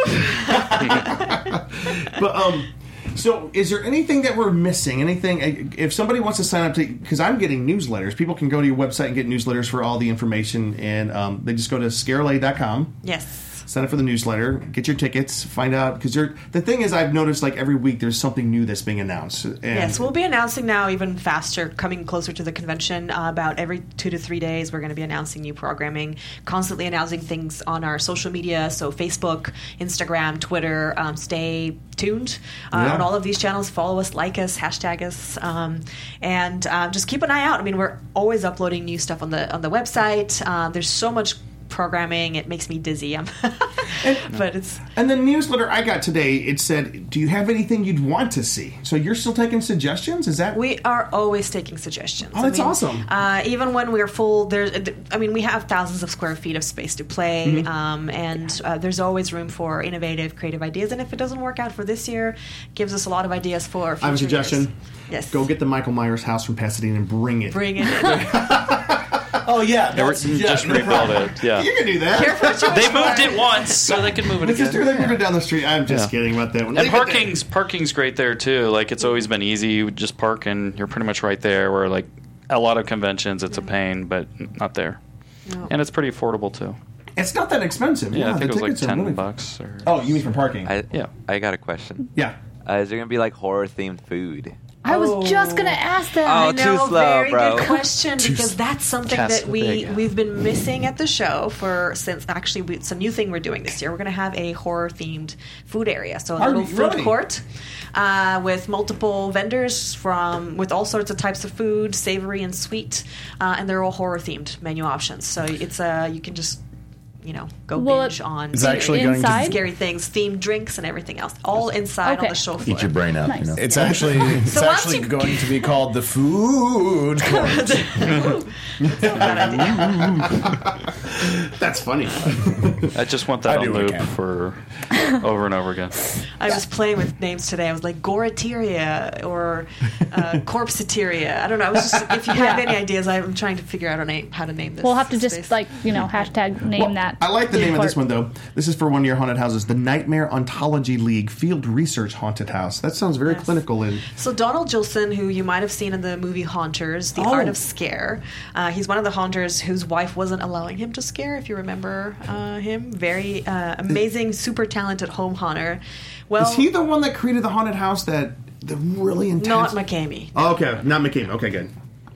you. But um, so is there anything that we're missing? Anything? If somebody wants to sign up to, because I'm getting newsletters. People can go to your website and get newsletters for all the information, and um, they just go to scare l a dot com. Yes. Sign up for the newsletter, get your tickets, find out because the thing is, I've noticed like every week there's something new that's being announced. And Yes, we'll be announcing now even faster, coming closer to the convention. Uh, about every two to three days, we're going to be announcing new programming, constantly announcing things on our social media, so Facebook, Instagram, Twitter. Um, stay tuned uh, Yeah. on all of these channels. Follow us, like us, hashtag us, um, and um, just keep an eye out. I mean, we're always uploading new stuff on the on the website. Uh, there's so much programming; it makes me dizzy. I'm but it's And the newsletter I got today, it said, "Do you have anything you'd want to see?" So you're still taking suggestions? Is that we are always taking suggestions. Oh, that's awesome. Uh, even when we're full, there's. I mean, we have thousands of square feet of space to play, Mm-hmm. um, and uh, there's always room for innovative, creative ideas. And if it doesn't work out for this year, it gives us a lot of ideas for. Future I have a suggestion. years. Yes. Go get the Michael Myers house from Pasadena and bring it. Bring it. In. Oh yeah, They were, that's, just yeah, rebuilt it. Yeah. You can do that. Careful what you They wish moved for. it once, so they could move it Let's just do again. that. Move it down the street. I'm just Yeah. kidding about that one. And Leave it there. parking's parking's great there too. Like it's always been easy. You would just park and you're pretty much right there. Where like a lot of conventions, it's a pain, but not there. No. And it's pretty affordable too. It's not that expensive. Yeah, Yeah, I think the it was like tickets are ten really- bucks. Or, Oh, you mean for parking? I, Yeah. I got a question. yeah. Uh, is there gonna be like horror themed food? I was just gonna ask that. Oh, I know, too slow, very bro. good question because that's something Cast that the we big. we've been missing at the show for since actually we, it's a new thing we're doing this year. We're going to have a horror themed food area, so a Are little you- food really? court uh, with multiple vendors from with all sorts of types of food, savory and sweet, uh, and they're all horror themed menu options. So it's uh, you can just you know go Will binge it on It's actually going to- inside? scary things, themed drinks, and everything else, all inside Okay. on the show floor. Eat your brain out. Nice. You know? It's actually it's So once actually you- going to be called the food court. That's funny. I just want that I on do what I loop can. for over and over again. I was playing with names today. I was like Gorateria or uh, Corpseteria. I don't know. I was just if you have Yeah. any ideas, I'm trying to figure out a name, how to name this. We'll have to just space. like you know hashtag name that. I like the food name of this court. one, though. This is for one of your haunted houses, the Nightmare Ontology League Field Research Haunted House. That sounds very Yes. clinical. And So Donald Gilson, who you might have seen in the movie Haunters, The Oh. Art of Scare, uh, he's one of the haunters whose wife wasn't allowing him to scare. If you remember uh, him, very uh, amazing, super talented home haunter. Well, is he the one that created the haunted house that the really intense? not McCamey. Oh, okay, not McCabe. Okay, good.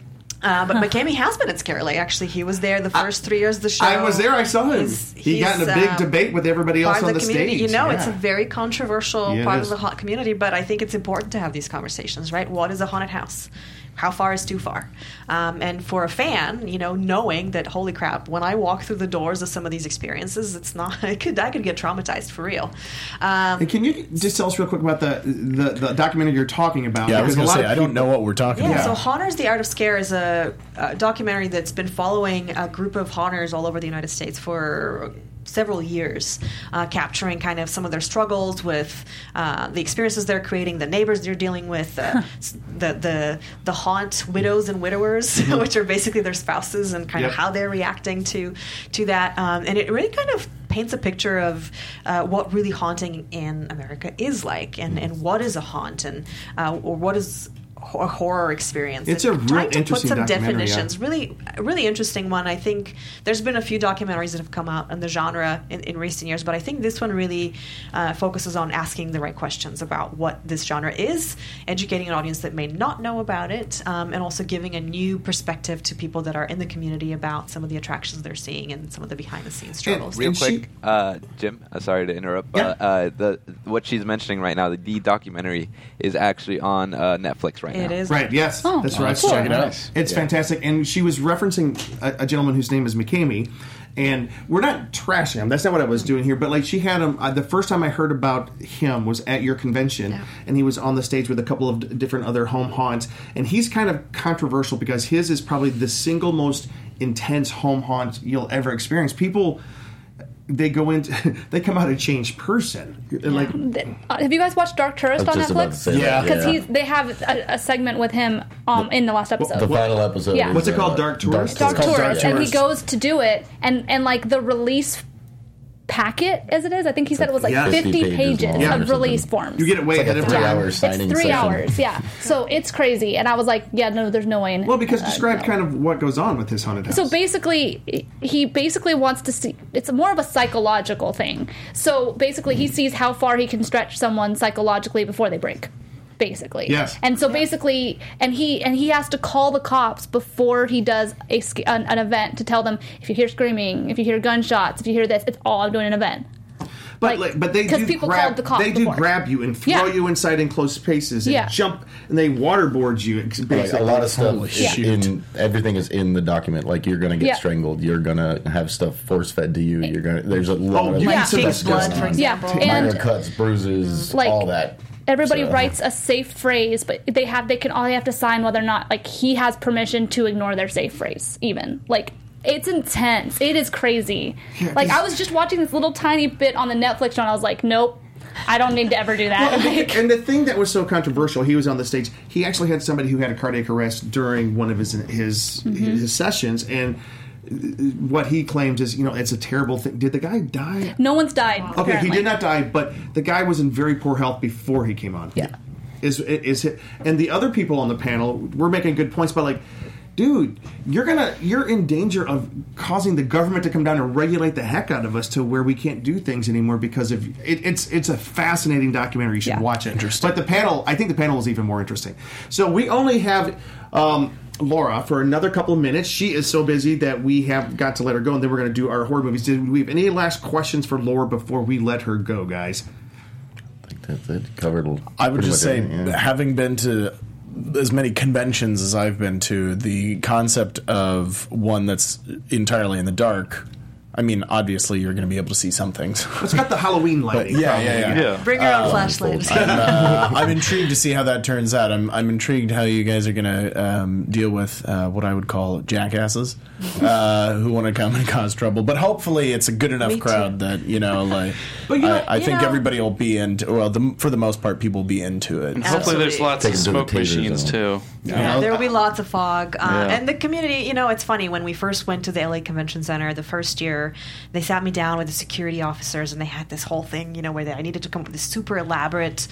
Uh, but McKamey has been at Scare Alley. Actually, he was there the first three years of the show. I was there. I saw him. He's- he got in a he's, big um, debate with everybody else part on of the, the community. stage. You know, Yeah. it's a very controversial Yeah, it part is. of the haunt community, but I think it's important to have these conversations, right? What is a haunted house? How far is too far? Um, and for a fan, you know, knowing that, holy crap, when I walk through the doors of some of these experiences, it's not, I could, I could get traumatized for real. Um, And can you just tell us real quick about the the, the documentary you're talking about? Yeah, I was Because going to a lot say, of I don't people- know what we're talking Yeah, about. so Haunters, The Art of Scare is a, a documentary that's been following a group of haunters all over the United States for several years, uh, capturing kind of some of their struggles with uh, the experiences they're creating, the neighbors they're dealing with, uh, s- the, the the haunt widows and widowers, which are basically their spouses, and kind Yep. of how they're reacting to to that. Um, and it really kind of paints a picture of uh, what really haunting in America is like, and, and what is a haunt, and uh, or what is a horror experience. It's and a real trying to put interesting some documentary, definitions. yeah. Really, a really interesting one. I think there's been a few documentaries that have come out in the genre in, in recent years, but I think this one really uh, focuses on asking the right questions about what this genre is, educating an audience that may not know about it, um, and also giving a new perspective to people that are in the community about some of the attractions they're seeing and some of the behind-the-scenes struggles. Real And she- quick, uh, Jim. Uh, sorry to interrupt. Yeah. Uh, uh, the what she's mentioning right now, the, the documentary is actually on uh, Netflix right now. It is. Right, yes. Oh, that's cool. right. Let's check it out. It's Yeah. fantastic. And she was referencing a, a gentleman whose name is McKamey. And we're not trashing him. That's not what I was doing here. But like she had him. Uh, the first time I heard about him was at your convention, Yeah. and he was on the stage with a couple of d- different other home haunts. And he's kind of controversial because his is probably the single most intense home haunt you'll ever experience. People, they go into, they come out a changed person. And like, Uh, have you guys watched Dark Tourist I was on just about to Netflix? say Yeah. that, Because he's they have a, a segment with him um, in the last episode. the final episode. Yeah. is, What's it called? uh, Dark Tourist? Dark called Dark Tourist, and he Tourist. goes to do it, and and like the release packet as it is, I think he said it was like Yeah. fifty, fifty pages pages, long Yeah. or of release something. forms. you get it way It's like ahead a of three time. hour it's signing three session. hours, yeah. So it's crazy, and I was like, yeah, no, there's no way. In, Well, because uh, describe no. kind of what goes on with his haunted house. So basically, he basically wants to see. It's more of a psychological thing. So basically, he sees how far he can stretch someone psychologically before they break. Basically, Yes. And so basically, and he and he has to call the cops before he does a sc- an, an event to tell them if you hear screaming, if you hear gunshots, if you hear this, it's all I'm doing an event. But, Like, like, but they 'cause do people grab, called the cops they do before. grab you and throw Yeah. you inside enclosed spaces and Yeah. jump and they waterboard you. Basically, Like a lot of stuff Holy is shit. in everything is in the document. Like you're gonna get Yeah. strangled. You're gonna have stuff force fed to you. You're gonna. There's a lot Oh, of you Yeah. need some Pig's stuff blood, going for on. Yeah, example. and- minor cuts, bruises, Like, all that. Everybody So- writes a safe phrase, but they have they can all they have to sign whether or not like he has permission to ignore their safe phrase. Even like it's intense. It is crazy. Like I was just watching this little tiny bit on the Netflix show, and I was like, nope, I don't need to ever do that. Well, and, Like- the, and the thing that was so controversial, he was on the stage. He actually had somebody who had a cardiac arrest during one of his his Mm-hmm. his sessions, and what he claims is, you know, it's a terrible thing. Did the guy die? no one's died. Okay, apparently. he did not die, but the guy was in very poor health before he came on. Yeah. Is is it? And the other people on the panel were making good points, but like, dude, you're gonna you're in danger of causing the government to come down and regulate the heck out of us to where we can't do things anymore because of it, it's it's a fascinating documentary. You should Yeah. watch it. Interesting. But the panel, I think the panel is even more interesting. So we only have. Um, Laura, for another couple of minutes. She is so busy that we have got to let her go, and then we're going to do our horror movies. Did we have any last questions for Laura before we let her go, guys? I think that's it. Covered. I would pretty just much say, everything, yeah. having been to as many conventions as I've been to, the concept of one that's entirely in the dark. I mean, obviously, you're going to be able to see some things. It's got the Halloween lighting. yeah, yeah, yeah. Yeah. Bring your own flashlight. I'm, uh, I'm intrigued to see how that turns out. I'm, I'm intrigued how you guys are going to um, deal with uh, what I would call jackasses uh, who want to come and cause trouble. But hopefully, it's a good enough Me too. crowd that you know, like, But you know- I, I you think know- everybody will be into. Well, the, for the most part, people will be into it. And hopefully there's Absolutely. lots of Take 'em to the smoke taser machines zone. too. Yeah, there will be lots of fog. Uh, Yeah. And the community, you know, it's funny. When we first went to the L A Convention Center the first year, they sat me down with the security officers and they had this whole thing, you know, where they, I needed to come up with this super elaborate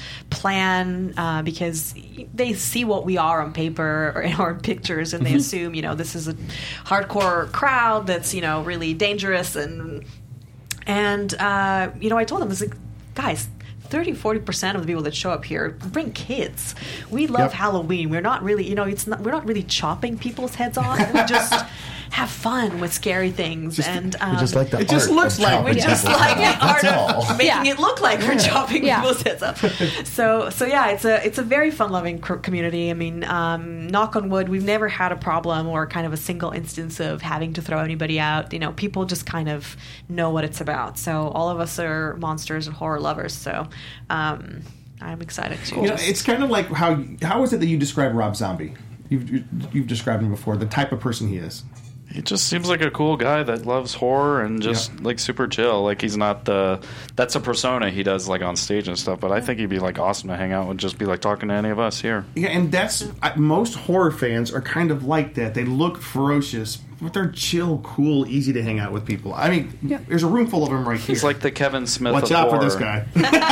plan uh, because they see what we are on paper or in our pictures and they assume, you know, this is a hardcore crowd that's, you know, really dangerous. And, and uh, you know, I told them, I was like, guys, thirty, forty percent of the people that show up here bring kids. We love Yep. Halloween. We're not really, you know, it's not, we're not really chopping people's heads off. We just have fun with scary things. and um, We just like the It just art looks of like- chopping we just people. like the art That's of all. making Yeah. it look like we're chopping Yeah. people's heads up. So, so yeah, it's a it's a very fun-loving cr- community. I mean, um, knock on wood, we've never had a problem or kind of a single instance of having to throw anybody out. You know, people just kind of know what it's about. So, all of us are monsters and horror lovers. So, um, I'm excited to. You know, just- it's kind of like how how is it that you describe Rob Zombie? You've you've described him before. The type of person he is. He just seems like a cool guy that loves horror and just Yeah. like super chill. Like he's not the that's a persona he does like on stage and stuff. But I think he'd be like awesome to hang out with, just be like talking to any of us here. Yeah, and that's I, most horror fans are kind of like that. They look ferocious, but they're chill, cool, easy to hang out with people. I mean, there's a room full of them right here. He's like the Kevin Smith. Watch of out horror. for this guy.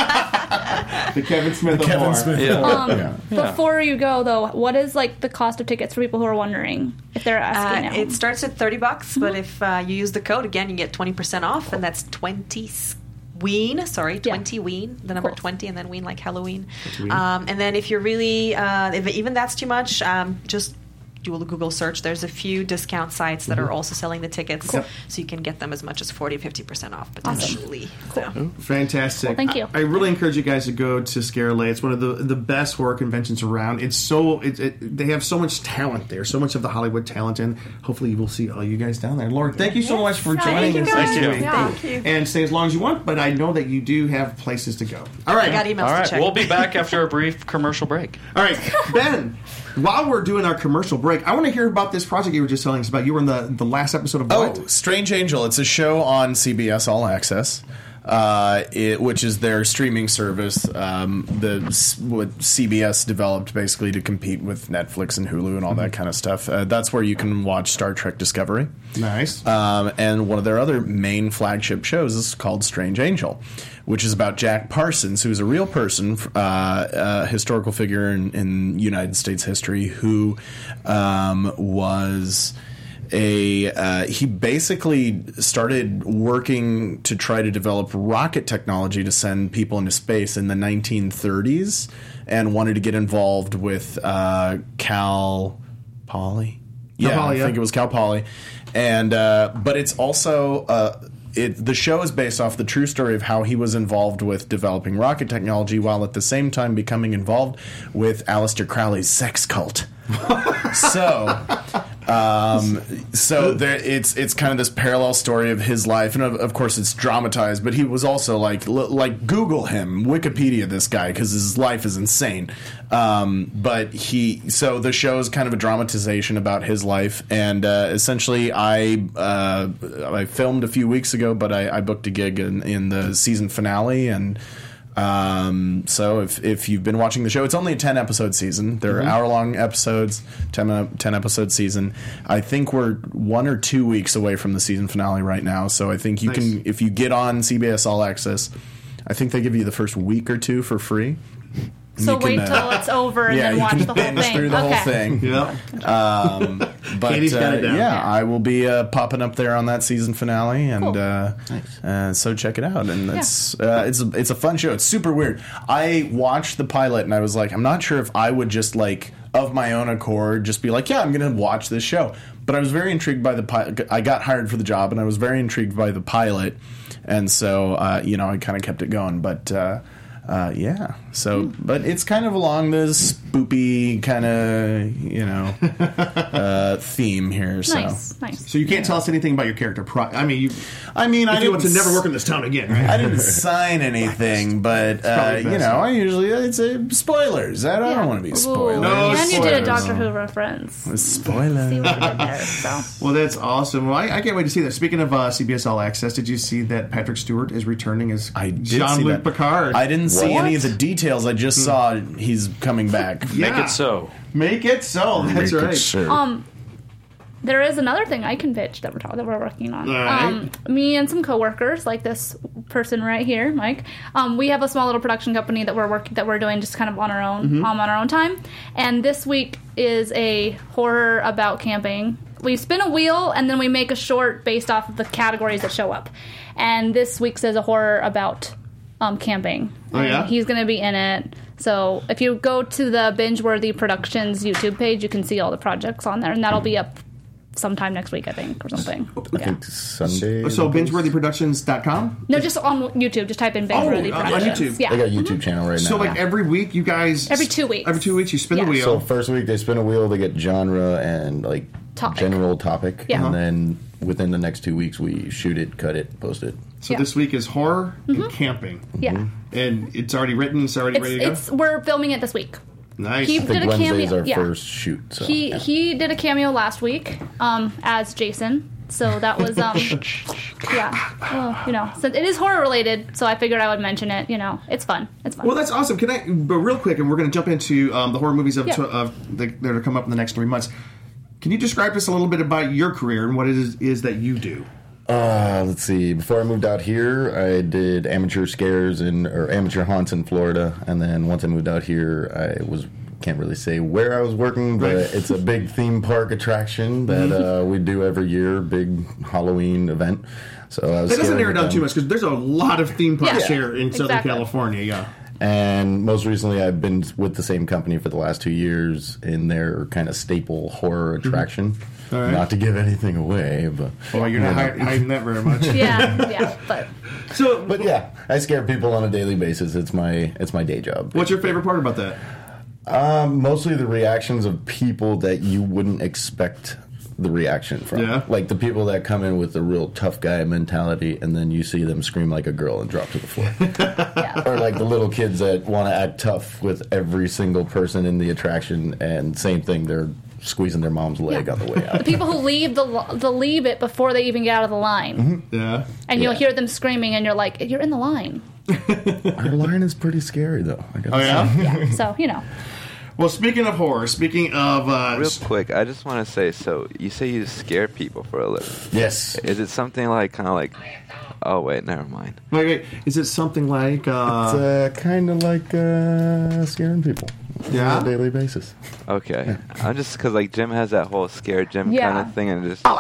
The Kevin Smith of Kevin horror. Smith. Yeah. Um, Yeah. Before you go, though, what is like the cost of tickets for people who are wondering if they're asking Uh, now? it starts at thirty bucks, but Mm-hmm. if uh, you use the code again, you get twenty percent off, and that's twenty ween. Sorry, twenty ween. The number Cool. twenty, and then ween like Halloween. ween. Um, and then if you're really, uh, if even that's too much, um, just do a Google search. There's a few discount sites that are also selling the tickets, Yep. so you can get them as much as forty, fifty percent off potentially. So. Fantastic. Well, thank you. I, I really encourage you guys to go to Scare Lay. It's one of the the best horror conventions around. It's so it, it, they have so much talent there, so much of the Hollywood talent, and hopefully we'll see all you guys down there. Laura, thank you so Yes. much for Yeah, joining thank you us. guys. this week. Yeah. Thank you. And stay as long as you want, but I know that you do have places to go. All right. I got emails All to right, check. we'll be back after a brief commercial break. All right, Ben, while we're doing our commercial break, I want to hear about this project you were just telling us about. You were in the, the last episode of Oh, what? Strange Angel. It's a show on C B S All Access, uh, it, which is their streaming service. Um, the what C B S developed basically to compete with Netflix and Hulu and all that kind of stuff. Uh, that's where you can watch Star Trek Discovery. Nice. Um, and one of their other main flagship shows is called Strange Angel, which is about Jack Parsons, who's a real person, uh, a historical figure in, in United States history, who um, was a uh, he basically started working to try to develop rocket technology to send people into space in the nineteen thirties, and wanted to get involved with uh, Cal Poly. Yeah, Poly, I yeah. think it was Cal Poly, and uh, but it's also. Uh, It, the show is based off the true story of how he was involved with developing rocket technology while at the same time becoming involved with Aleister Crowley's sex cult. so, um, so there, it's it's kind of this parallel story of his life, and of, of course it's dramatized. But he was also like l- like Google him, Wikipedia this guy because his life is insane. Um, but he so the show is kind of a dramatization about his life, and uh, essentially I uh, I filmed a few weeks ago, but I, I booked a gig in, in the season finale and. Um, so if, if you've been watching the show, it's only a ten episode season. There are hour long episodes, ten, uh, ten episode season. I think we're one or two weeks away from the season finale right now. So I think you Nice. can, if you get on C B S All Access, I think they give you the first week or two for free. so you can, wait uh, till it's over and yeah, then you watch can the whole binge thing. through the okay. whole thing. Yeah. Um, but Katie's got uh, it down. yeah, Yeah. I will be uh, popping up there on that season finale, and Cool. uh, uh, so check it out. And it's uh, it's a, it's a fun show. It's super weird. I watched the pilot, and I was like, I'm not sure if I would just like of my own accord just be like, yeah, I'm going to watch this show. But I was very intrigued by the pilot. I got hired for the job, and I was very intrigued by the pilot, and so uh, you know I kind of kept it going. But uh, uh, yeah, so but it's kind of along this spoopy kind of you know uh, theme here. So Nice, nice. So you can't tell us anything about your character. Pro- I mean, you. I mean, I If you want to didn't never s- work in this town again, right? I didn't sign anything, but uh, probably you best. know, I usually it's uh, spoilers. I don't Yeah. want to be Ooh. spoilers. No and you did a spoilers. Doctor Who reference. Spoilers. See what you did there. So Well, that's awesome. Well, I, I can't wait to see that. Speaking of uh, C B S All Access, did you see that Patrick Stewart is returning as I did Jean-Luc see that. Picard? I didn't see What? any of the details. I just saw he's coming back. Yeah. Make it so. Make it so. That's Make it right. sure. Um, there is another thing I can pitch that we're talking that we're working on. All right. Um, me and some coworkers, like this person right here, Mike. Um, we have a small little production company that we're working that we're doing just kind of on our own, Mm-hmm. um, on our own time. And this week is a horror about camping. We spin a wheel and then we make a short based off of the categories that show up. And this week's is a horror about um, camping. Oh, yeah? And he's going to be in it. So if you go to the Bingeworthy Productions YouTube page, you can see all the projects on there, and that'll be up sometime next week, I think, or something. I Yeah. think Sunday. So bingeworthy productions dot com? No, just on YouTube. Just type in Bingeworthy Oh, on Productions. YouTube. Yeah. They got a YouTube channel right now. So like every week you guys... Every two weeks. Every two weeks you spin Yeah. the wheel. So first week they spin a wheel, they get genre and like Topic. general topic, Yeah. and then within the next two weeks we shoot it, cut it, post it. So Yeah. this week is horror and camping. Yeah. And it's already written, it's already It's, ready to go? it's we're filming it this week. Nice. He I think did a Wednesday's cameo. our yeah. first shoot. So, He yeah. he did a cameo last week um, as Jason. So that was um yeah. Well, you know, so it is horror related, so I figured I would mention it, you know. It's fun. It's fun. Well, that's awesome. Can I, but real quick, and we're going to jump into um, the horror movies of, Yeah. tw- of the, that are come up in the next three months. Can you describe to us a little bit about your career and what it is, is that you do? Uh, let's see. Before I moved out here, I did amateur scares in or amateur haunts in Florida, and then once I moved out here, I was can't really say where I was working, but Right. it's a big theme park attraction that uh, we do every year, big Halloween event. So I was That doesn't scaring narrow it down them. too much because there's a lot of theme parks Yeah. here in Southern Exactly. California. Yeah. And most recently, I've been with the same company for the last two years in their kind of staple horror attraction. Mm-hmm. All right. Not to give anything away, but Well, you're not you know. hiding, hiding that very much. yeah, yeah, but So, But yeah, I scare people on a daily basis. It's my it's my day job. what's your favorite part about that? Um, mostly the reactions of people that you wouldn't expect the reaction from. Yeah. Like the people that come in with a real tough guy mentality, and then you see them scream like a girl and drop to the floor. yeah. Or like the little kids that want to act tough with every single person in the attraction, and same thing, they're squeezing their mom's leg Yeah. on the way The out. people who leave the the leave it before they even get out of the line. Yeah. And you'll Yeah. hear them screaming and you're like, you're in the line. Our line is pretty scary, though. I gotta Oh, say. yeah? Yeah. So, you know. Well, speaking of horror, speaking of... Uh, Real quick, I just want to say, so you say you scare people for a living. Yes. Is it something like, kind of like, oh, wait, never mind. wait, wait, is it something like... It's Uh, uh, kind of like uh, scaring people Yeah? on a daily basis. Okay. I'm just, because, like, Jim has that whole scare Jim Yeah. kind of thing, and just...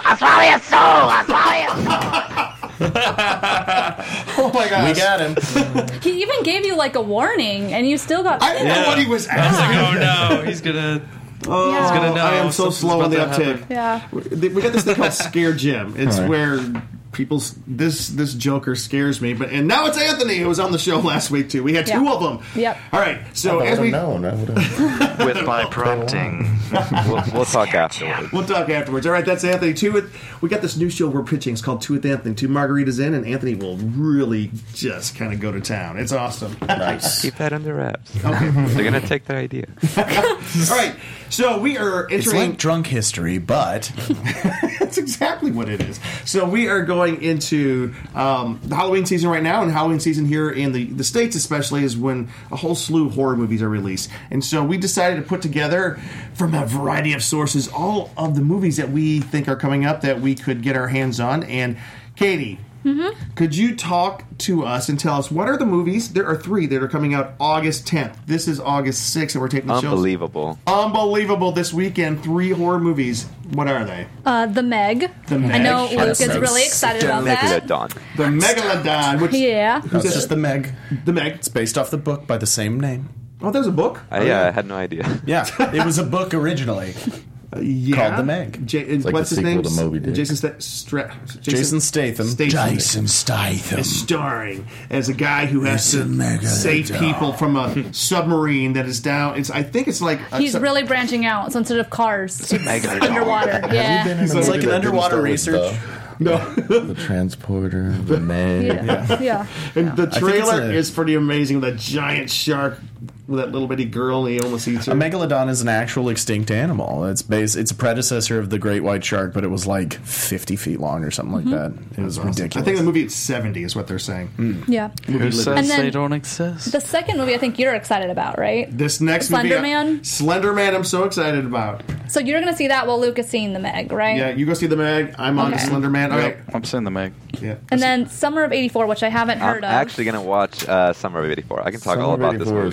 oh, my gosh. We got him. He even gave you like a warning and you still got I didn't know Yeah. what he was I was like, asking. oh no, he's gonna. Oh, He's gonna know I am so something's slow on the about to uptick. happen. Yeah. We we got this thing called Scare Jim. It's All right. where people's this this Joker scares me. But and now it's Anthony who was on the show last week too. We had two Yeah. of them. Yep. All right. So I as would we have known. I would have. With my prompting. We'll, we'll talk afterwards. we'll talk afterwards. All right. That's Anthony. Two with we got this new show we're pitching. It's called Two with Anthony. Two margaritas in, and Anthony will really just kind of go to town. It's awesome. Nice. Keep that under wraps. Okay. They're going to take their idea. All right. So we are It's entering. like drunk history, but That's exactly what it is. So we are going into um, the Halloween season right now, and Halloween season here in the, the States especially is when a whole slew of horror movies are released. And so we decided to put together from a variety of sources all of the movies that we think are coming up that we could get our hands on. And Katie, could you talk to us and tell us what are the movies? There are three that are coming out August tenth. This is August sixth, and we're taking the shows. Unbelievable. Unbelievable this weekend. Three horror movies. What are they? Uh, the Meg. The Meg. I know Luke is so really excited about that. Megalodon. The Megalodon, which Yeah. who's it's this? just the Meg. the Meg. It's based off the book by the same name. Oh, there's a book. I, yeah, I had no idea. Yeah, it was a book originally. Uh, yeah. Called The Meg. Ja- like what's the his name? sequel to Moby Dick. Jason, Sta- Stra- Jason, Jason Statham. Statham. Statham. is starring as a guy who has It's a to Megalodon. save people from a submarine that is down. It's. I think it's like a He's sub- really branching out. So instead of cars, it's underwater. Have you been Yeah. in a So it's movie like an that didn't underwater start with research. no. The, the transporter, the Meg. Yeah. Yeah. And the think it's trailer a- is pretty amazing. That giant shark with that little bitty girl, and he almost eats her. A megalodon is an actual extinct animal. It's based, It's a predecessor of the great white shark, but it was like fifty feet long or something like that. It was ridiculous. I think the movie is seventy is what they're saying. Yeah. Who says And then- they don't exist? The second movie I think you're excited about, right? This next Slender movie, Man? Slender Man, I'm so excited about. So you're going to see that while Luke is seeing The Meg, right? Yeah, you go see the Meg. I'm on Okay. Slender Man. All right. Yep, I'm saying the Meg. Yeah. And then Summer of eighty-four, which I haven't I'm heard of. actually going to watch uh, Summer of eighty-four. I can talk Summer all of about this eighty-four movie. is- Hey,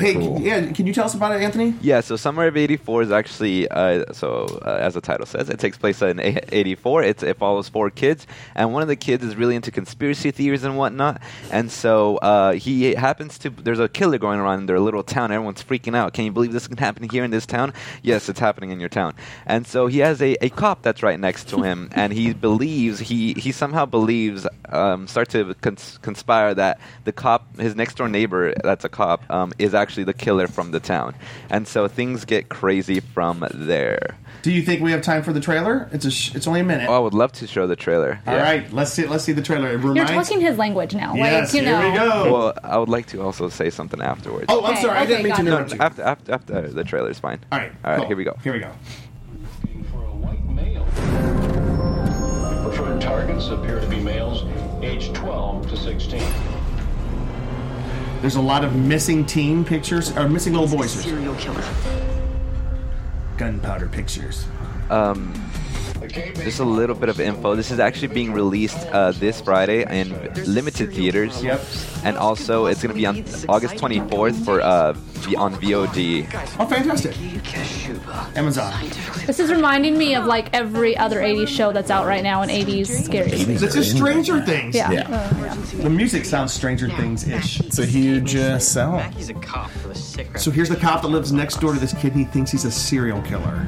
hey, cool. yeah, can you tell us about it, Anthony? Yeah, so Summer of eighty-four is actually, uh, so uh, as the title says, it takes place in eighty-four. It's, it follows four kids, and one of the kids is really into conspiracy theories and whatnot, and so uh, he happens to, there's a killer going around in their little town. Everyone's freaking out. Can you believe this can happen here in this town? Yes, it's happening in your town. And so he has a, a cop that's right next to him, and he believes, he, he somehow believes, um, start to cons- conspire that the cop, his next door neighbor that's a cop, um, is actually the killer from the town. And so things get crazy from there. Do you think we have time for the trailer? It's a sh- it's only a minute. Oh, I would love to show the trailer. All yeah. right, let's see let's see the trailer. It You're reminds- talking his language now. Yes, like, you here know. we go. Well, I would like to also say something afterwards. Oh, I'm Okay, sorry. I didn't okay, mean to got it. no, interrupt you. after, after, after the trailer's fine. All right. All right, cool. here we go. Here we go. For a white male. Preferred targets appear to be males aged twelve to sixteen. There's a lot of missing teen pictures, or missing little boys. Serial killer. Gunpowder pictures. Um, just a little bit of info. This is actually being released uh, this Friday in limited theaters. Yep. And also, it's going to be on August twenty-fourth for uh, v- on V O D. Oh, fantastic. Amazon. This is reminding me of like every other eighties show that's out right now in eighties scary. This is Stranger Things. Yeah. Yeah. Uh, yeah. The music sounds Stranger Things-ish. It's a huge uh, sell. He's a cop for the sick. So here's the cop that lives next door to this kid, and he thinks he's a serial killer.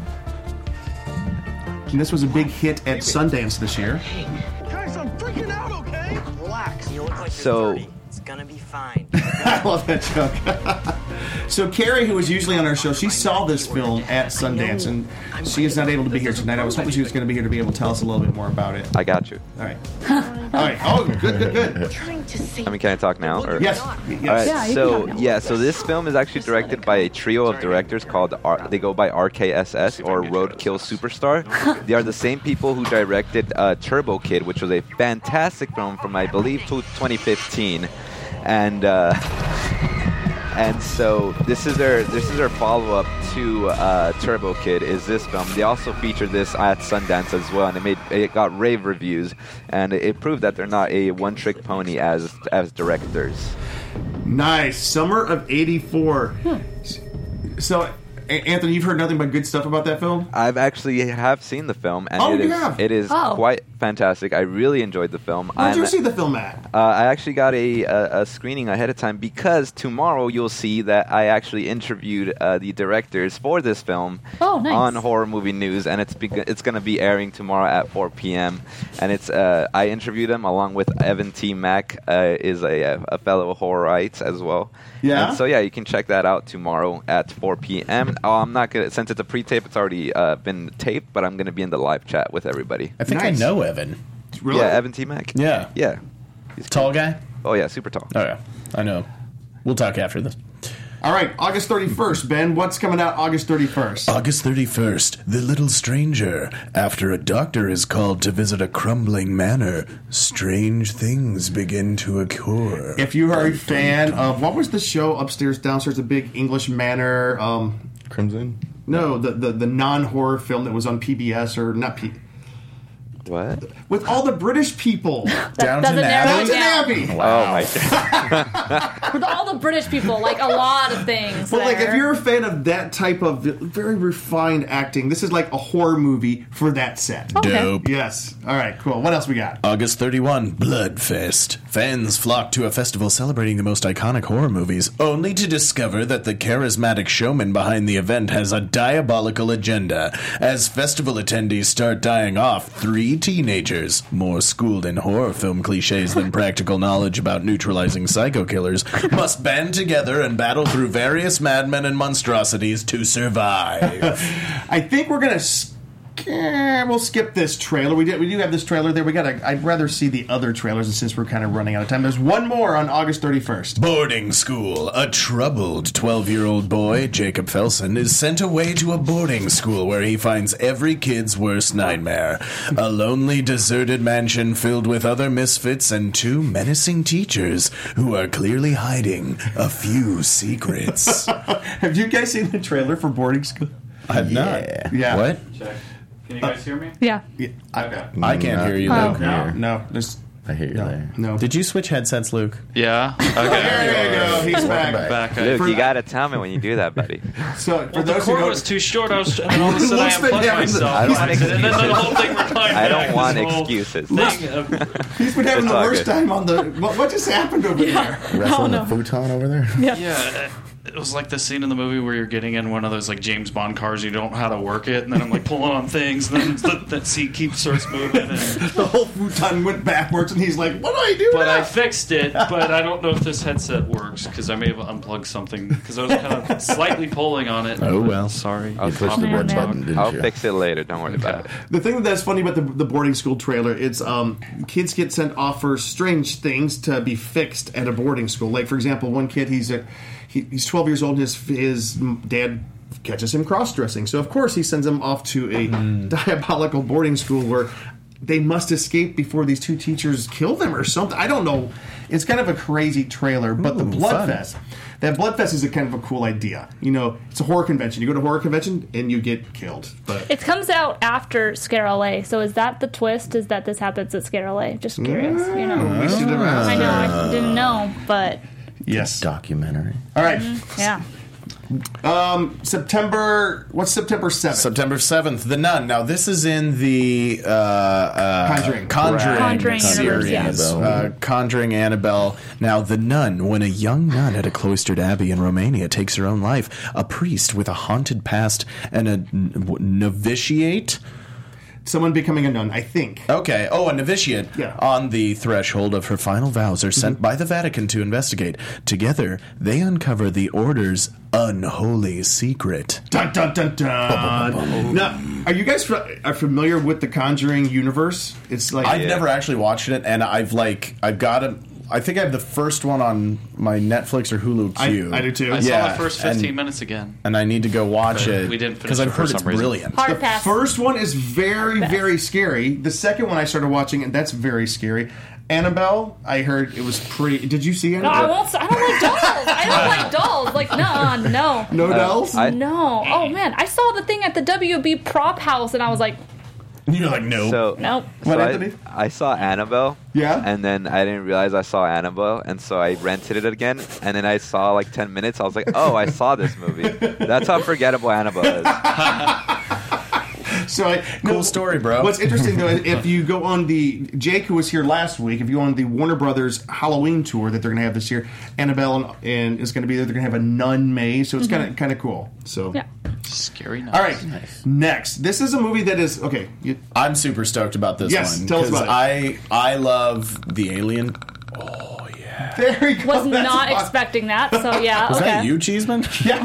And this was a big hit at Sundance this year. Guys, I'm freaking out, okay? Relax. You look like So- you're thirty. It's gonna be fine. I love that joke. So Carrie, who was usually on our show, she saw this film at Sundance, and she is not able to be here tonight. I was hoping she was going to be here to be able to tell us a little bit more about it. I got you. All right. All right. Oh, good, good, good. I mean, can I talk now? Or? Yes. All right. Yes. Yeah, you so can talk now. yeah, so this film is actually directed by a trio of directors called R- they go by R K S S or Roadkill Superstar. They are the same people who directed uh, Turbo Kid, which was a fantastic film from I believe to twenty fifteen, and uh, and so this is their this is their follow up to uh, Turbo Kid. Is this film? They also featured this at Sundance as well, and it made it got rave reviews, and it, it proved that they're not a one trick pony as as directors. Nice. Summer of eighty-four. So, A- Anthony, you've heard nothing but good stuff about that film? I've actually have seen the film, and Oh, it you is have? it is Oh. quite fantastic. I really enjoyed the film. Where'd you I'm- see the film at? Uh, I actually got a, a, a screening ahead of time because tomorrow you'll see that I actually interviewed uh, the directors for this film Oh, nice. on Horror Movie News, and it's beg- it's going to be airing tomorrow at four p.m. And it's uh, I interviewed them along with Evan T. Mack, uh, is a, a fellow horrorite as well. Yeah? And so yeah, you can check that out tomorrow at four p.m. Oh, I'm not gonna since it's a pre-tape, it's already uh, been taped, but I'm going to be in the live chat with everybody. I think Nice. I know Evan. Really? Yeah, Evan T. Mack. Yeah. Yeah. He's Tall guy? Oh yeah, super tall. Oh, yeah. I know. We'll talk after this. All right, August thirty-first, Ben. What's coming out August thirty-first? August thirty-first, The Little Stranger. After a doctor is called to visit a crumbling manor, strange things begin to occur. If you are a fan of, what was the show upstairs, downstairs, the big English manor? Um, Crimson? no, the, the, the non-horror film that was on P B S, or not P... What? With all the British people. Downton doesn't narrow Abbey? it Downton down. Abbey. Oh my. With all the British people, like a lot of things. But like, if there. you're a fan of that type of very refined acting, this is like a horror movie for that set. Okay. Dope. Yes. All right, cool. What else we got? August thirty-first, Bloodfest. Fans flock to a festival celebrating the most iconic horror movies, only to discover that the charismatic showman behind the event has a diabolical agenda. As festival attendees start dying off, three teenagers, more schooled in horror film cliches than practical knowledge about neutralizing psycho killers, must band together and battle through various madmen and monstrosities to survive. I think we're gonna. Sk- eh, we'll skip this trailer. We did. We do have this trailer there. We gotta. I'd rather see the other trailers since we're kind of running out of time. There's one more on August thirty-first. Boarding school. A troubled twelve-year-old boy, Jacob Felsen, is sent away to a boarding school where he finds every kid's worst nightmare. A lonely, deserted mansion filled with other misfits and two menacing teachers who are clearly hiding a few secrets. Have you guys seen the trailer for Boarding School? I've not. Yeah. What? Check. Can you guys hear me? Yeah. Yeah. I, Okay. I can't hear you, Oh. Luke. no, no. There's I hear you there. No. Did you switch headsets, Luke? Yeah. Okay. There you go. He's back. back. Back. Luke, For- you gotta tell me when you do that, buddy. So for Well, the those who cord don't, was too short. I was, and then all of a sudden I Looks like unplugged having the- myself. I don't want and then the excuses. whole thing reclined I don't back, want this whole excuses. thing of- he's been having It's the all worst good. time on the. What, what just happened over there? Wrestling no. the futon over there? Yeah, it was like the scene in the movie where you're getting in one of those like James Bond cars, you don't know how to work it, and then I'm like pulling on things, and then the, that seat keeps starts moving. And, The whole futon went backwards, and he's like, "What do I do but now?" I fixed it. But I don't know if this headset works because I may have unplugged something because I was kind of slightly pulling on it. Oh, well. sorry. I'll You pushed the man, red man. button, didn't I'll you? fix it later. Don't worry about it. The thing that's funny about the, the boarding school trailer, it's um, kids get sent off for strange things to be fixed at a boarding school. Like, for example, one kid, he's a, he, he's twelve years old, and his, his dad catches him cross-dressing. So, of course, he sends him off to a diabolical boarding school where they must escape before these two teachers kill them or something. I don't know. It's kind of a crazy trailer, but the Ooh, Bloodfest, that Bloodfest is a kind of a cool idea. You know, it's a horror convention. You go to a horror convention, and you get killed. But It comes out after Scare L A, so is that the twist? Is that this happens at Scare L A? Just curious, you know. we should have asked. I know, I didn't know, but Yes. Documentary. All right. yeah. Um, September. What's September seventh? September seventh, The Nun. Now, this is in the uh, uh, Conjuring. Conjuring, Conjuring series. universe, yeah. Uh, Conjuring Annabelle. Now, The Nun. When a young nun at a cloistered abbey in Romania takes her own life, a priest with a haunted past and a n- novitiate. Someone becoming a nun, I think. Okay. Oh, a novitiate Yeah. on the threshold of her final vows are sent by the Vatican to investigate. Together, they uncover the order's unholy secret. Dun dun dun dun. Now, are you guys fa- are familiar with the Conjuring universe? It's like I've never actually watched it, and I've like I've got a. I think I have the first one on my Netflix or Hulu I, queue. I do too. I saw Yeah, the first and- fifteen minutes again. and I need to go watch it. we didn't finish because it I've for heard some it's reason. brilliant. Hard The pass. first one is very, Best. very scary. The second one I started watching, and that's very scary. Annabelle, I heard it was pretty. Did you see No, Annabelle? I won't. s- I don't like dolls. I don't like dolls. Like, no, no, No dolls? I- no. Oh man, I saw the thing at the W B Prop House, and I was like, You're like, no. So, nope. so What, I, Anthony? I saw Annabelle. Yeah? And then I didn't realize I saw Annabelle, and so I rented it again. And then I saw like ten minutes. I was like, oh, I saw this movie. That's how forgettable Annabelle is. So I, Cool story, bro. What's interesting though, is if you go on the Jake, who was here last week, if you go on the Warner Brothers Halloween tour that they're going to have this year, Annabelle and, and is going to be there. They're going to have a nun maze, so it's kind of kind of cool. So Yeah. Scary night. all right, next, this is a movie that is okay. You, I'm super stoked about this Yes, one. tell us 'cause about I I love the Alien. Oh yeah. there you go. Was That's not awesome. expecting that. So yeah. Was okay. that you, Cheeseman?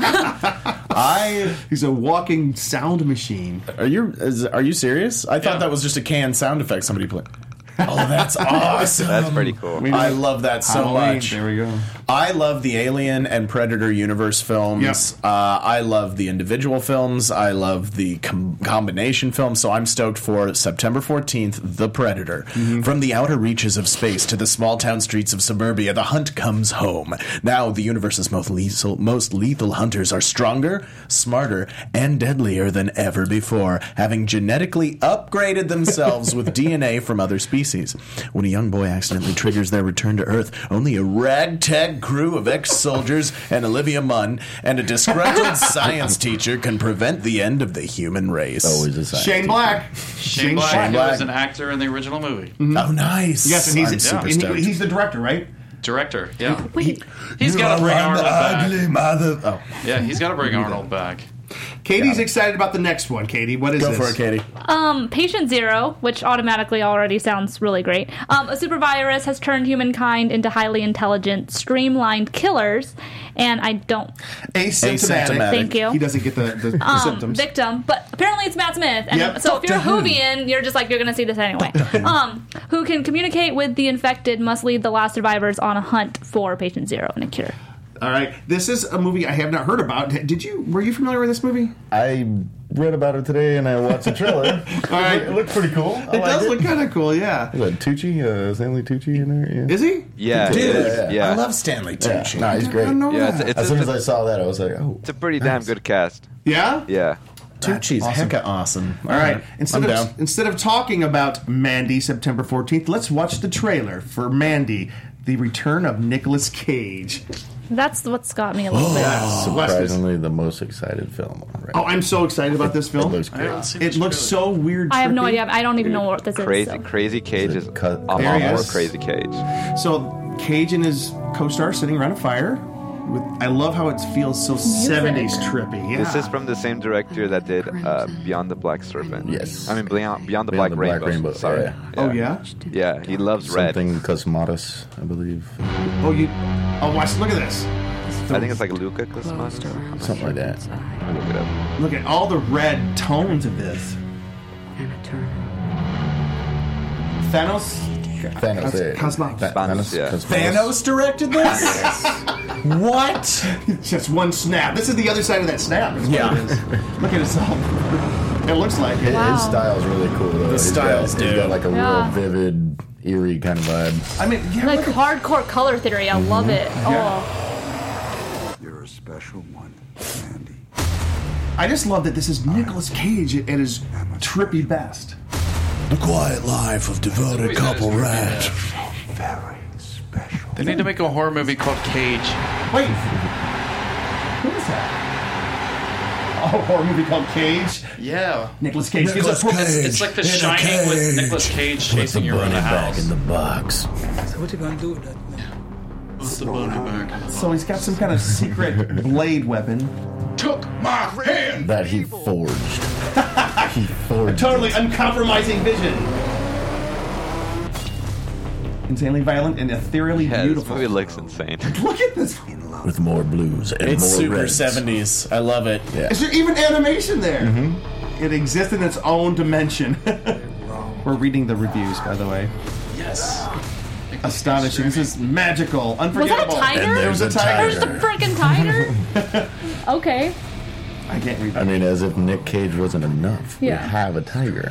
Yeah. I He's a walking sound machine. are you is, are you serious? I thought Yeah. that was just a canned sound effect somebody played. Oh, that's awesome. That's pretty cool. I love that so Halloween, much. There we go. I love the Alien and Predator universe films. Yep. Uh, I love the individual films. I love the com- combination films. So I'm stoked for September fourteenth, The Predator. From the outer reaches of space to the small town streets of suburbia, the hunt comes home. Now the universe's most lethal, most lethal hunters are stronger, smarter, and deadlier than ever before, having genetically upgraded themselves with D N A from other species. When a young boy accidentally triggers their return to Earth, only a ragtag crew of ex-soldiers and Olivia Munn and a disgruntled science teacher can prevent the end of the human race. Always a sign. Shane Black. Shane Black, Shane who Black. was an actor in the original movie. Oh, nice. Yes, and he's, I'm super and he- stoked. he's the director, right? Director, yeah. Wait. He's got to bring Arnold back. mother. Oh, Yeah, he's got to bring Arnold back. Katie's excited about the next one. Katie, what is go this? for it, Katie. Um, Patient Zero, which automatically already sounds really great. Um, a super virus has turned humankind into highly intelligent, streamlined killers, and I don't Asymptomatic. Asymptomatic. Thank you. He doesn't get the, the, the um, symptoms. victim, but apparently it's Matt Smith. And Yep. so if you're a Doctor Who. Whovian, you're just like, you're going to see this anyway. um, who can communicate with the infected must lead the last survivors on a hunt for Patient Zero and a cure. All right, this is a movie I have not heard about. Did you? Were you familiar with this movie? I read about it today and I watched the trailer. All right, It looked pretty cool. I it liked does it. look kind of cool. Yeah, Is that Tucci? Uh, Stanley Tucci in there? Yeah. is he? Yeah, Dude, it is. Yeah. I love Stanley Yeah. Tucci. No, he's great. I don't know Yeah, it's, that. it's, As soon as it's, I saw that, I was like, oh. it's a pretty damn good cast. Yeah. Yeah. Tucci's awesome. hecka awesome. All right. Instead I'm of down. instead of talking about Mandy September fourteenth, let's watch the trailer for Mandy, the return of Nicolas Cage. That's what's got me a little bit. Surprisingly, the most excited film. Right Oh, I'm so excited about this film. It looks great. It looks so weird. I have no trippy. idea. I don't even know what this Crazy, is. So. Crazy Cage is cut- a lot There he more is. Crazy Cage. So Cage and his co-star sitting around a fire. With, I love how it feels so seventies trippy. Yeah. This is from the same director that did uh, Beyond the Black Serpent. Yes. I mean, Beyond, Beyond the Beyond Black the Black Rainbow. Rainbow, Sorry. yeah. Oh yeah. Yeah, he loves red. Something Cosmatos, I believe. Oh you. Oh watch. Look at this. I think it's like Luca Cosmatos. Something like that. I'll look it up. Look at all the red tones of this. Thanos. Thanos. eh, Cosmos. Th- Thanos, yeah. Cosmatos. Thanos directed this? What? Just one snap. This is the other side of that snap. is what Yeah. it is. Look at it all. It looks like it. Wow. His style's really cool, though. The He's styles got, he's do. got like a Yeah. real vivid, eerie kind of vibe. I mean, yeah, Like look at- hardcore color theory. I love it. Yeah. Oh. You're a special one, Mandy. I just love that this is Nicolas Cage at his trippy best. The quiet life of devoted couple rat. Very special. They need to make a horror movie called Cage. Wait. Who is that? Oh, horror movie called Cage. Yeah. Nicolas Cage. Nicolas gives a- Cage. It's like The In a Shining with cage. Nicolas Cage chasing you around the house. the box. So what you gonna do with that? Put the bunny back. So he's got some kind of secret blade weapon. Took my hand. That he forged. he forged. Totally uncompromising vision. Insanely violent and ethereally Yeah, this beautiful. movie looks insane. Look at this. with more blues and It's more super reds. seventies. I love it. Yeah. Is there even animation there? It exists in its own dimension. We're reading the reviews, by the way. Yes. Astonishing. This is magical. Was that Unforgettable. a tiger? There was a There's tiger. a freaking tiger? Okay. I can't read I that. mean, as if Nick Cage wasn't enough. Yeah. We have a tiger.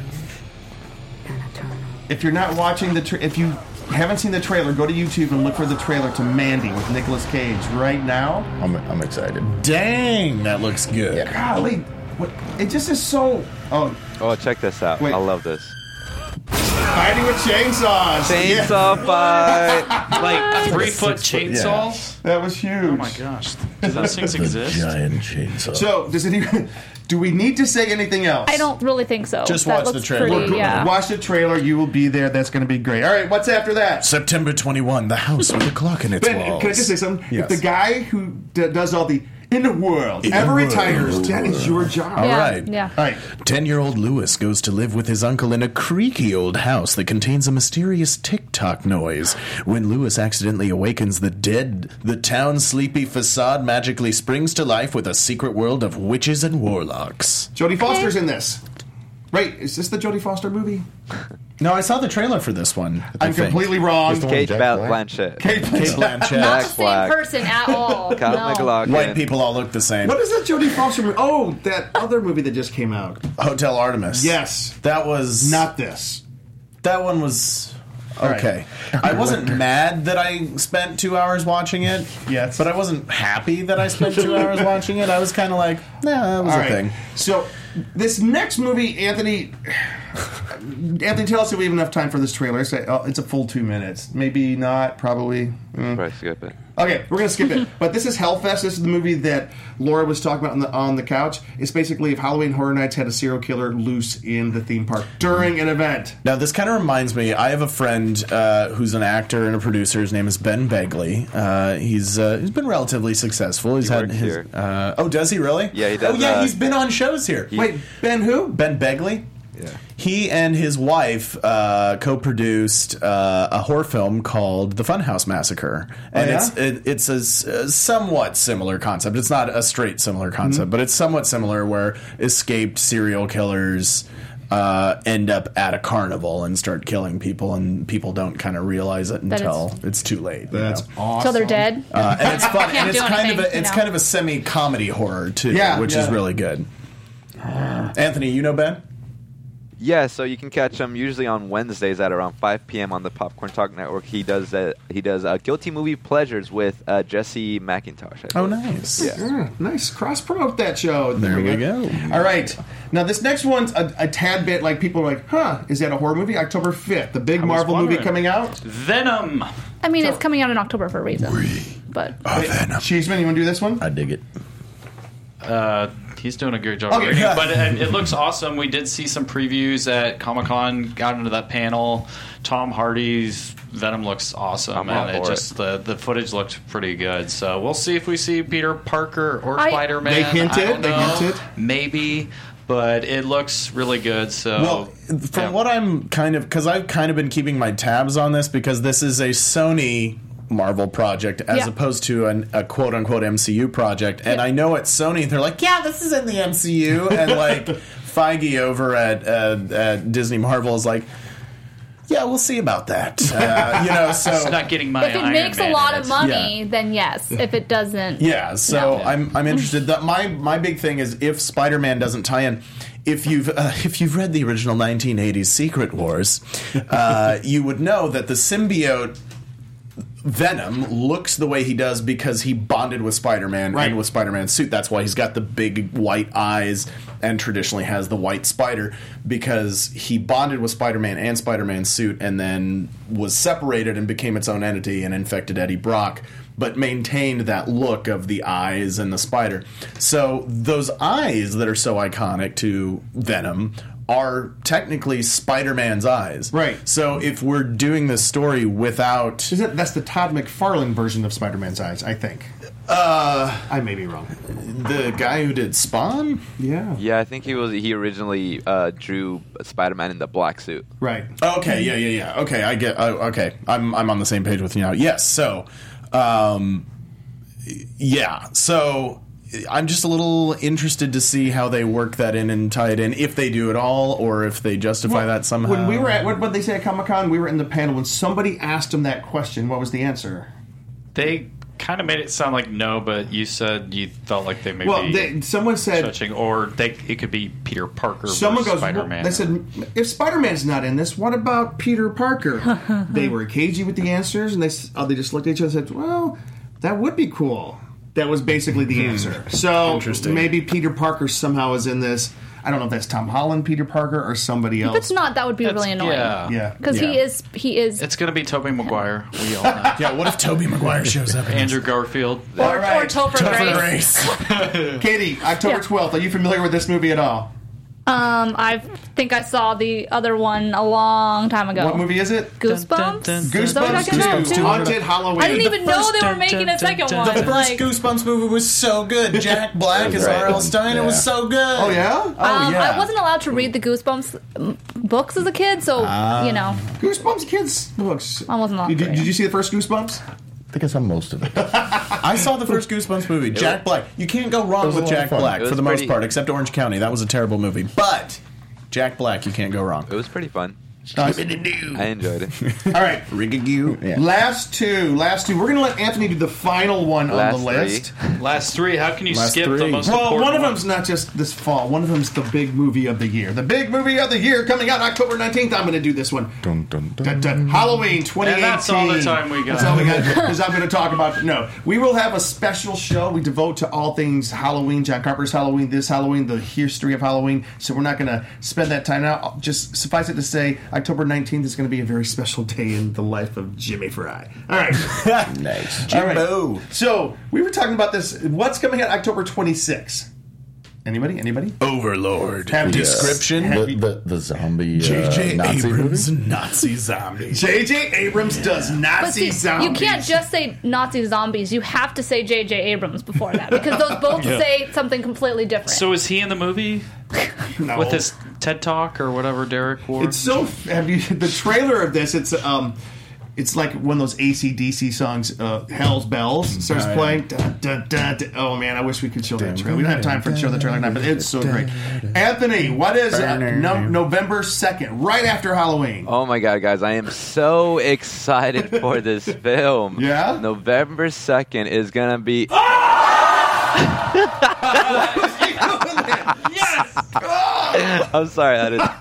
If you're not watching the, tra- if you haven't seen the trailer, go to YouTube and look for the trailer to Mandy with Nicolas Cage right now. I'm, I'm excited. Dang, that looks good. Yeah. Golly, what, it just is so. Oh, Oh, check this out. Wait. I love this. fighting with chainsaws. Chainsaw fight. Like three foot six foot, yeah. chainsaws? Yeah, that was huge. Oh my gosh. Do those things exist? Giant chainsaw. So, does it even, do we need to say anything else? I don't really think so. Just that watch the looks trailer. Pretty, Go- yeah. Watch the trailer. You will be there. That's going to be great. All right, what's after that? September twenty-first, the house with the clock in its Ben, walls. can I just say something? Yes. If the guy who d- does all the in the world In ever the retires, world. that is your job. All yeah. right. Yeah. All right. Ten-year-old Lewis goes to live with his uncle in a creaky old house that contains a mysterious tick-tock noise. When Lewis accidentally awakens the dead, the town's sleepy facade magically springs to life with a secret world of witches and warlocks. Jodie Foster's in this. Right? Is this the Jodie Foster movie? No, I saw the trailer for this one. I I'm think. completely wrong. Just the one- Kate Jack Bal- Black? Blanchett. Kate Kate Blanchett. Not Blanchett. the Jack same Black. person at all. Kyle no. MacLachlan. White people all look the same. What is that Jodie Foster movie? Oh, that other movie that just came out. Hotel Artemis. Yes. That was Not this. That one was right. okay. I wasn't mad that I spent two hours watching it. Yes. But I wasn't happy that I spent two hours watching it. I was kind of like, nah, that was All a right. thing. So, this next movie, Anthony. Anthony, tell us if we have enough time for this trailer. Say, oh, it's a full two minutes. Maybe not. Probably. Mm. Right, skip it. Okay, we're gonna skip it. But this is Hellfest. This is the movie that Laura was talking about on the on the couch. It's basically if Halloween Horror Nights had a serial killer loose in the theme park during an event. Now, this kind of reminds me. I have a friend uh, who's an actor and a producer. His name is Ben Begley. Uh, he's uh, he's been relatively successful. He's He had works his. here. Uh, oh, does he really? Yeah, he does, Oh, yeah, uh, he's been on shows here. he- Wait, Ben who? Ben Begley. Yeah. He and his wife uh, co-produced uh, a horror film called The Funhouse Massacre, and Oh, yeah? it's it, it's a, s- a somewhat similar concept. It's not a straight similar concept, but it's somewhat similar, where escaped serial killers uh, end up at a carnival and start killing people, and people don't kind of realize it That until is- it's too late. you That's know? awesome. So they're dead. Uh, and it's fun, Can't and it's do kind of anything, a, it's you know. kind of a semi-comedy horror too, Yeah, which yeah. is really good. Anthony, you know Ben? Yeah, so you can catch him usually on Wednesdays at around five p.m. on the Popcorn Talk Network. He does uh, he does uh, Guilty Movie Pleasures with uh, Jesse McIntosh. I Oh, believe. nice. Yeah. Yeah, nice. Cross promote that show. There we go. All right. Now, this next one's a, a tad bit like people are like, huh, is that a horror movie? October fifth, the big I was Marvel movie wondering. coming out. Venom. I mean, it's coming out in October for a reason. But Cheeseman, you want to do this one? I dig it. Uh, he's doing a great job. Okay. reading it, but it, it looks awesome. We did see some previews at Comic Con. Got into that panel. Tom Hardy's Venom looks awesome, I'm all and it for just the the footage looked pretty good. So we'll see if we see Peter Parker or I- Spider Man. They hinted, they hinted. maybe, but it looks really good. So Well, from yeah. what I'm kind of, because I've kind of been keeping my tabs on this because this is a Sony Marvel project as Yeah. opposed to an, a quote unquote M C U project. And Yeah. I know at Sony, they're like, yeah, this is in the M C U. And like Feige over at, uh, at Disney Marvel is like, yeah, we'll see about that. Uh, you know, so. it's not getting my if it Iron makes Man a lot in of it. money, then yes. If it doesn't, Yeah, so No. I'm I'm interested. That my my big thing is if Spider-Man doesn't tie in. If you've uh, if you've read the original nineteen eighties Secret Wars, uh, you would know that the symbiote Venom looks the way he does because he bonded with Spider-Man Right. and with Spider-Man's suit. That's why he's got the big white eyes and traditionally has the white spider because he bonded with Spider-Man and Spider-Man's suit and then was separated and became its own entity and infected Eddie Brock, but maintained that look of the eyes and the spider. So those eyes that are so iconic to Venom are technically Spider-Man's eyes. Right. So if we're doing this story without... Is it, that's the Todd McFarlane version of Spider-Man's eyes, I think. Uh, I may be wrong. The guy who did Spawn? Yeah. Yeah, I think he was. He originally uh, drew Spider-Man in the black suit. Right. Okay, yeah, yeah, yeah. Okay, I get... Uh, okay, I'm, I'm on the same page with you now. Yes, so... Um, yeah, so... I'm just a little interested to see how they work that in and tie it in, if they do it all, or if they justify Well, that somehow. When we were at, what did they say at Comic-Con? We were in the panel when somebody asked him that question. What was the answer? They kind of made it sound like no, but you said you felt like they may Well, be they, someone said... touching, or they it could be Peter Parker Someone versus goes, well, Spider-Man. they said, if Spider-Man's not in this, what about Peter Parker? They were cagey with the answers, and they s- oh, they just looked at each other and said, well, that would be cool. That was basically the answer. So Interesting. maybe Peter Parker somehow is in this. I don't know if that's Tom Holland, Peter Parker, or somebody if else. it's not, that would be That's- really annoying. yeah. Yeah. Because Yeah. he is he is It's going to be Tobey Maguire. We all know. Yeah, what if Tobey Maguire shows up? in Andrew Garfield. or, All right. or Topher Topher Grace. Grace. Katie, October Yeah. twelfth. Are you familiar with this movie at all? Um, I think I saw the other one a long time ago. What movie is it? Goosebumps. Dun, dun, Is that what you're Goosebumps talking about, two. too? Haunted Halloween. I didn't The even know first- they were dun, making dun, a second dun, one. dun, The first Like, Goosebumps movie was so good. Jack Black as Right. R L. Stein. It was Yeah. so good. Oh, yeah? Oh, um, yeah. I wasn't allowed to read the Goosebumps um, books as a kid, so you know. Goosebumps kids books. I wasn't allowed Did, to did, read did you see the first Goosebumps? I think I saw most of it. I saw the first Goosebumps movie. Jack Black. You can't go wrong was a with lot of Jack fun. Black It for was the most pretty- part, except Orange County. That was a terrible movie. But Jack Black, you can't go wrong. It was pretty fun. Nice. I enjoyed it. All right. Rigagoo. Yeah. Last two. Last two. We're going to let Anthony do the final one on Last the list. three. Last three. How can you Last skip the three. most Well, important one of one? them's not just this fall. One of them's the big movie of the year. The big movie of the year coming out October nineteenth. I'm going to do this one. Dun, dun, dun. Dun, dun. Halloween twenty eighteen. And that's all the time we got. That's all we got. Because I'm going to talk about... No. We will have a special show we devote to all things Halloween. John Carpenter's Halloween, this Halloween, the history of Halloween. So we're not going to spend that time now. Just suffice it to say, October nineteenth is going to be a very special day in the life of Jimmy Fry. All right. Nice. All right. Jimbo. So we were talking about this. What's coming out October twenty-sixth? Anybody? Anybody? Overlord. Have you- Description. The, the, the zombie uh, J J Nazi Abrams, movie? Nazi zombies. J J Abrams does But Nazi see, zombies. you can't just say Nazi zombies. You have to say J J Abrams before that because those both say something completely different. So is he in the movie No. with his TED Talk or whatever Derek wore? It's so. Have you the trailer of this? It's um. It's like one of those A C D C songs, uh, Hell's Bells, starts Oh, yeah. playing. Dun, dun, dun, dun. Oh, man, I wish we could show that trailer. We don't have time for to show the trailer now, but it's so great. Anthony, what is uh, no, November second, right after Halloween? Oh my god, guys, I am so excited for this film. Yeah? November second is gonna be Yes! I'm sorry, I didn't.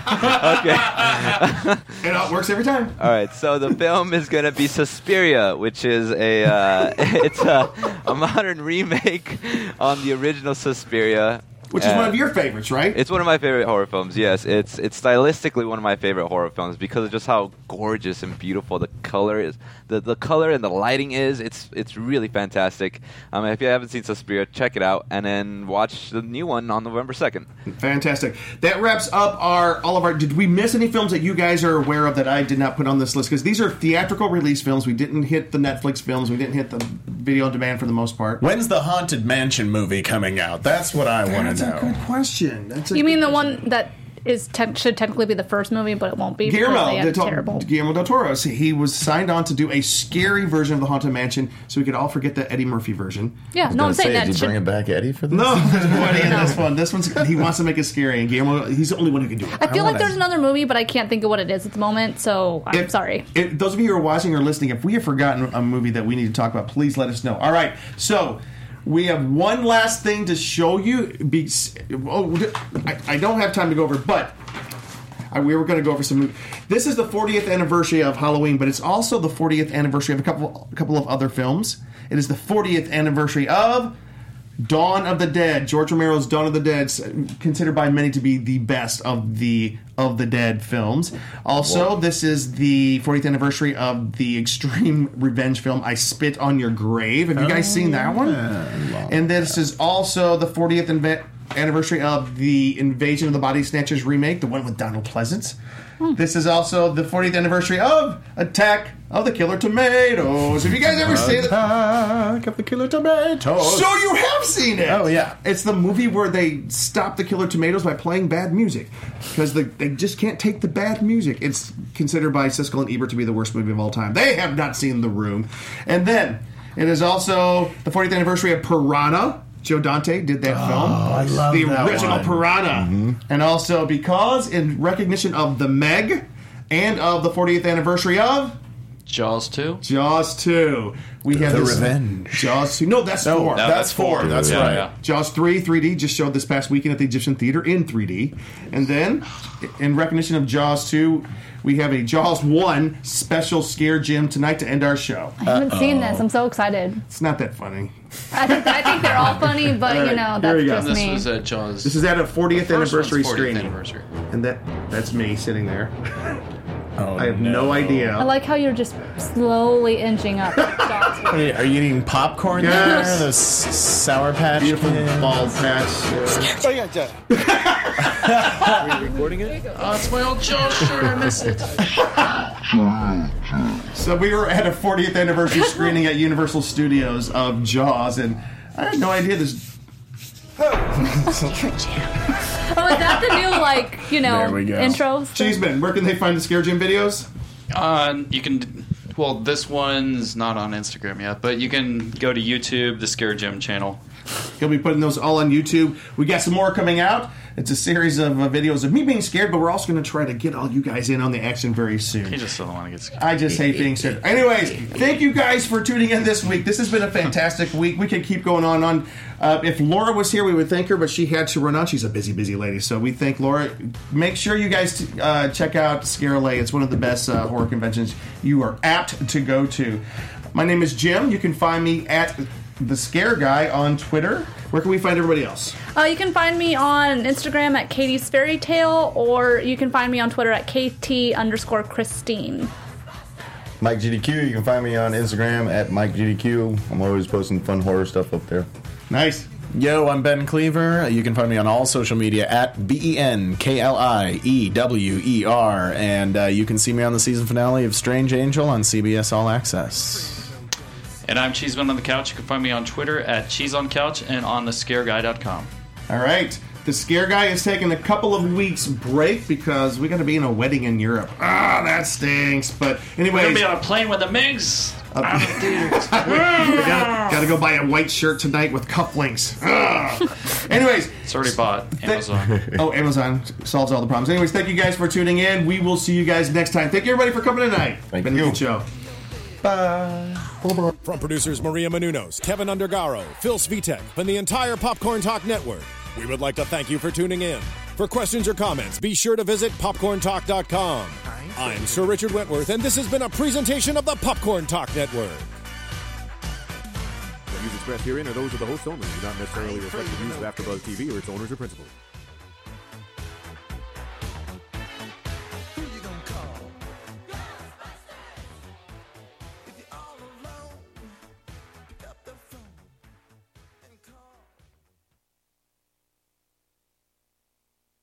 okay. It works every time. All right, so the film is going to be Suspiria, which is a uh, it's a, a modern remake on the original Suspiria. Which is uh, one of your favorites, right? It's one of my favorite horror films, yes. It's it's stylistically one of my favorite horror films because of just how gorgeous and beautiful the color is. The the color and the lighting is. It's it's really fantastic. Um, if you haven't seen Suspiria, check it out. And then watch the new one on November second. Fantastic. That wraps up our all of our... Did we miss any films that you guys are aware of that I did not put on this list? Because these are theatrical release films. We didn't hit the Netflix films. We didn't hit the video on demand for the most part. When's the Haunted Mansion movie coming out? That's what I want to know. That's a good question. That's a you mean the question. one that is te- should technically be the first movie, but it won't be Guillermo, because they had del, terrible. Guillermo del Toro. So he was signed on to do a scary version of the Haunted Mansion, so we could all forget the Eddie Murphy version. Yeah, no, I'm saying say, that. Did you should- bring it back, Eddie, for this? No, there's no Eddie in this one. This one's he wants to make it scary, and Guillermo, he's the only one who can do it. I feel I like there's another movie, but I can't think of what it is at the moment, so I'm If- sorry. If, those of you who are watching or listening, if we have forgotten a movie that we need to talk about, please let us know. All right, so we have one last thing to show you. Be, oh, I, I don't have time to go over, but I, we were going to go over some movies. This is the fortieth anniversary of Halloween, but it's also the fortieth anniversary of a couple, a couple of other films. It is the fortieth anniversary of Dawn of the Dead. George Romero's Dawn of the Dead, considered by many to be the best of the of the Dead films. Also, Whoa. This is the fortieth anniversary of the extreme revenge film I Spit on Your Grave. Have you guys oh, seen that one? Yeah. And this is also the fortieth inve- anniversary of the Invasion of the Body Snatchers remake, the one with Donald Pleasance. Hmm. This is also the fortieth anniversary of Attack of the Killer Tomatoes. Have you guys ever seen it? Attack of the Killer Tomatoes. So you have seen it. Oh, yeah. It's the movie where they stop the Killer Tomatoes by playing bad music because the, they just can't take the bad music. It's considered by Siskel and Ebert to be the worst movie of all time. They have not seen The Room. And then it is also the fortieth anniversary of Piranha. Joe Dante did that oh, film. I love the that original one. Piranha. Mm-hmm. And also because in recognition of The Meg and of the fortieth anniversary of Jaws two. Jaws two. We have The this Revenge. Jaws two. No, that's no, four. No, that's, that's four. four. That's yeah, right. Yeah. Jaws three three D just showed this past weekend at the Egyptian Theater in three D. And then, in recognition of Jaws two, we have a Jaws one special Scare Gym tonight to end our show. I haven't Uh-oh. seen this. I'm so excited. It's not that funny. I think I think they're all funny, but all right, you know here we that's go. just This me. was at Jaws. This is at a fortieth The first anniversary one's fortieth screening. anniversary. And that that's me sitting there. Oh, I have no, no idea. I like how you're just slowly inching up. Jaws. Are you, are you eating popcorn Yes. there? Those Sour Patch Beautiful Kids? bald patch. Are you recording it? Oh, it's my old Jaws shirt. I miss it. So we were at a fortieth anniversary screening at Universal Studios of Jaws, and I had no idea this. Oh, is that the new, like, you know, There we go. intros? Cheeseman, where can they find the Scare Gym videos? Uh, you can. Well, this one's not on Instagram yet, but you can go to YouTube, the Scare Gym channel. He'll be putting those all on YouTube. We got some more coming out. It's a series of uh, videos of me being scared, but we're also going to try to get all you guys in on the action very soon. He just doesn't want to get scared. I just hate being scared. Anyways, thank you guys for tuning in this week. This has been a fantastic week. We could keep going on and on. Uh, if Laura was here, we would thank her, but she had to run on. She's a busy, busy lady. So we thank Laura. Make sure you guys t- uh, check out Scarelay. It's one of the best uh, horror conventions you are apt to go to. My name is Jim. You can find me at The Scare Guy on Twitter. Where can we find everybody else? Uh, you can find me on Instagram at Katie's Fairy Tale, or you can find me on Twitter at KT underscore Christine. Mike G D Q. You can find me on Instagram at Mike G D Q. I'm always posting fun horror stuff up there. Nice. Yo, I'm Ben Cleaver. You can find me on all social media at B E N K L I E W E R. And uh, you can see me on the season finale of Strange Angel on C B S All Access. And I'm Cheeseman on the Couch. You can find me on Twitter at Cheese on Couch and on the scare guy dot com. All right. The Scare Guy is taking a couple of weeks break because we're going to be in a wedding in Europe. Ah, that stinks. But anyways, We're going to be on a plane with the Migs. Uh, gotta, gotta go buy a white shirt tonight with cufflinks. Ah. Anyways, it's already bought. Amazon. Oh, Amazon solves all the problems. Anyways, thank you guys for tuning in. We will see you guys next time. Thank you everybody for coming tonight. Thank Been you. a good show. Bye. From producers Maria Menounos, Kevin Undergaro, Phil Svitek, and the entire Popcorn Talk Network, We would like to thank you for tuning in. For questions or comments, be sure to visit popcorn talk dot com. I'm Sir Richard Wentworth, and this has been a presentation of the Popcorn Talk Network. The views expressed herein are those of the host only, do not necessarily reflect the views of AfterBuzz T V or its owners or principals.